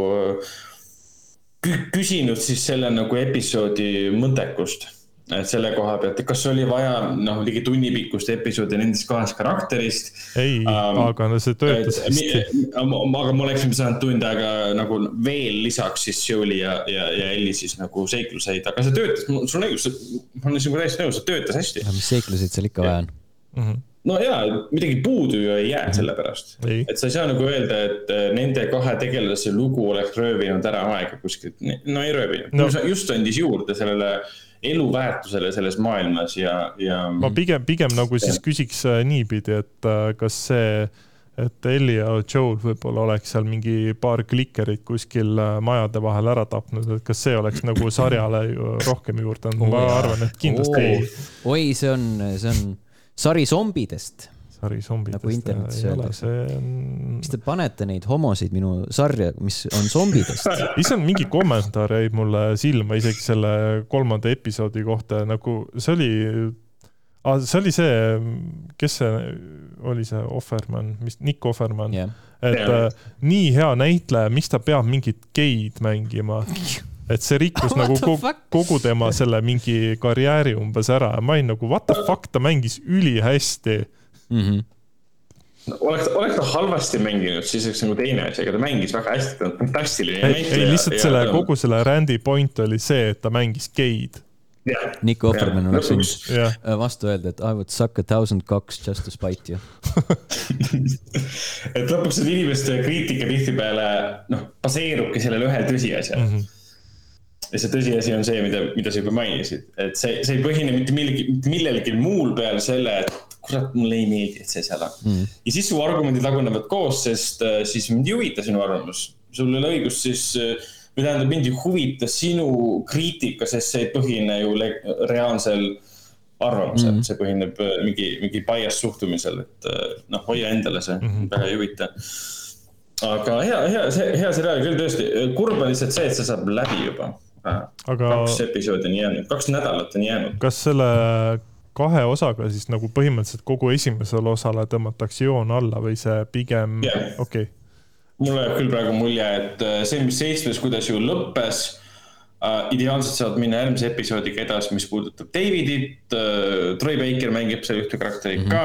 küsinud siis selle nagu episoodi mõttekust. Et selle koha pealt, et kas oli vaja ligi tunnipikkust episoodi nendest 2 karakterist. Ei, aga see töötas hästi. Aga ma oleksin saanud tund aega nagu veel lisaks siis Joeli ja Elli siis nagu seikluseid, aga see töötas, sul on õigus, ma olen täiesti nõus, see töötas hästi. Mis seikluseid seal ikka vaja on? No midagi puudu ju ei jää selle pärast. Et sa ei saa nagu öelda, et nende 2 tegelase lugu oleks röövinud ära aega kuskilt. No ei röövinud. Just andis juurde sellele eluväärtusele selles maailmas ja... Ma pigem nagu siis küsiks niipidi, et kas see, et Ellie ja Joel võib-olla oleks seal mingi paar klikkerit kuskil majade vahel ära tapnud, et kas see oleks nagu sarjale rohkem juurde. Ma arvan, et kindlasti ei. Oi, see on sari zombidest. Nagu internetis öeldakse. Mis te panete neid homosid minu sarja, mis on zombidest? Ise on mingi kommentaar jäi mulle silma isegi selle 3. episoodi kohta. Nagu see oli see, kes see oli see Offerman, Nick Offerman. Et nii hea näitleja, miks ta peab mingit geid mängima? Et see rikkus nagu kogu tema selle mingi karjääri umbes ära. Ma ei nagu, what the fuck, ta mängis üli hästi. Oleks ta halvasti mänginud, siis oleks nagu teine asi, aga ta mängis väga hästi, ta on fantastiline näitleja. Ei, lihtsalt kogu selle Randy point oli see, et ta mängis geid. Nico Offerman oleks võinud vastu öelda, et I would suck 1000 cocks just to spite you. Et lõpuks need inimeste kriitika tihtipeale baseerubki sellele ühel tõsiasjal. Ja see tõsiasi on see, mida sa juba mainisid. Et see ei põhine mitte millelgi muul peale selle, et kurat, mulle ei meeldi, et see seal on. Ja siis su argumendid lagunevad koos, sest siis mind ei huvita sinu arvamus. Sul ei ole õigus siis, või tähendab mind ei huvita sinu kriitika, sest see ei põhine ju reaalsel arvamusel. See põhineb mingi bias suhtumisel, et hoia endale see, väga ei huvita. Aga hea seriaal küll tõesti. Kurb on lihtsalt see, et see saab läbi juba. 2 episoodi on jäänud, 2 nädalat on jäänud. Kas selle 2 osaga siis nagu põhimõtteliselt kogu esimesel osale tõmmatakse joon alla või see pigem... Okay. Mulle jääb küll praegu mulje, et see, mis 7, kuidas ju lõppes, ideaalselt saavad minna järgmise episoodiga edasi, mis puudutab Davidit, Troy Baker mängib seal ühte karakteri ka.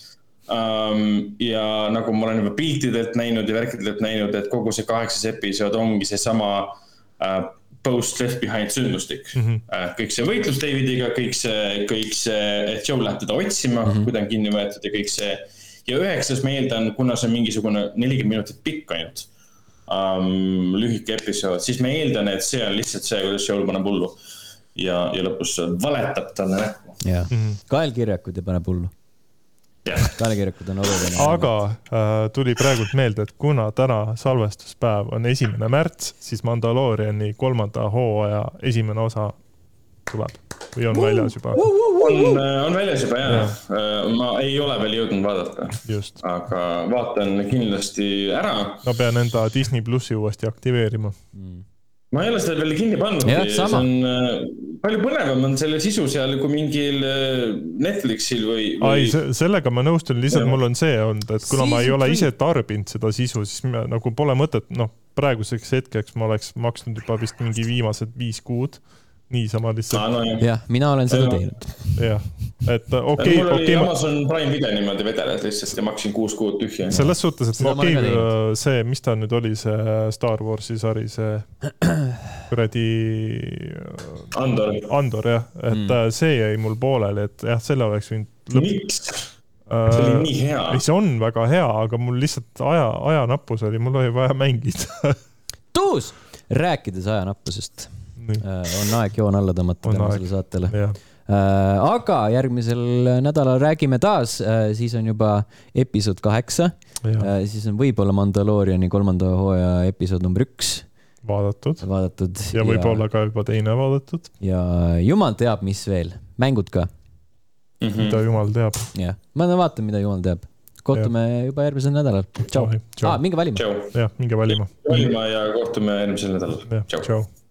Ja nagu ma olen juba piltidelt näinud ja värkidelt näinud, et kogu see 8. episood ongi see sama post left behind sündmustik. Kõik see võitlus Davidiga, kõik see, et Joe läheb teda otsima, kui ta on kinni võetud ja kõik see. Ja 9. ma eeldan, kuna see on mingisugune 40 minutit pikk ainult lühike episood, siis ma eeldan, et see on lihtsalt see, kuidas Joe paneb hullu ja lõpus valetab talle näkku. Kael Kirjakud ei pane hullu. Kael Kirjakud on oluline. Aga tuli praegult meelde, et kuna täna salvestuspäev on 1. märts, siis Mandalooriani 3. hooaja esimene osa tuleb või on väljas juba? On väljas juba, jah. Ma ei ole veel jõudnud vaadata, aga vaatan kindlasti ära. Ma pean enda Disney Plussi uuesti aktiveerima. Ma ei ole seda veel kinni pannud. See on palju põnevam on selle sisu seal kui mingil Netflixil või... Sellega ma nõustun, lihtsalt mul on see olnud, et kuna ma ei ole ise tarbinud seda sisu, siis nagu pole mõtet, praeguseks hetkeks ma oleks maksnud juba vist mingi viimased 5 kuud. Niisama lihtsalt. Jah, mina olen seda teinud. Jah, et okei. Mul oli Amazon Prime Video niimoodi vedeles lihtsalt ja maksin 6 kuud tühja. Selles suhtes, et see, mis ta nüüd oli, see Star Warsi sari, see kuradi Andor, jah. Et see jäi mul pooleli, et jah, selle oleks võinud Miks? See oli nii hea. See on väga hea, aga mul lihtsalt ajanappus oli, mul oli vaja mängida. Tuus! Rääkides ajanappusest. On aeg joon alla tõmmata tänasele saatele. Aga järgmisel nädalal räägime taas, siis on juba episood 8, siis on võib-olla Mandalooriani 3. hooaja episood number 1 vaadatud. Ja võib-olla ka juba teine vaadatud. Ja jumal teab, mis veel. Mängud ka. Mida jumal teab. Ja. Ma vaatan, mida jumal teab. Kohtume juba järgmisel nädalal. Tšau. Minge valima. Jah, minge valima. Valima ja kohtume järgmisel nädalal. Tšau.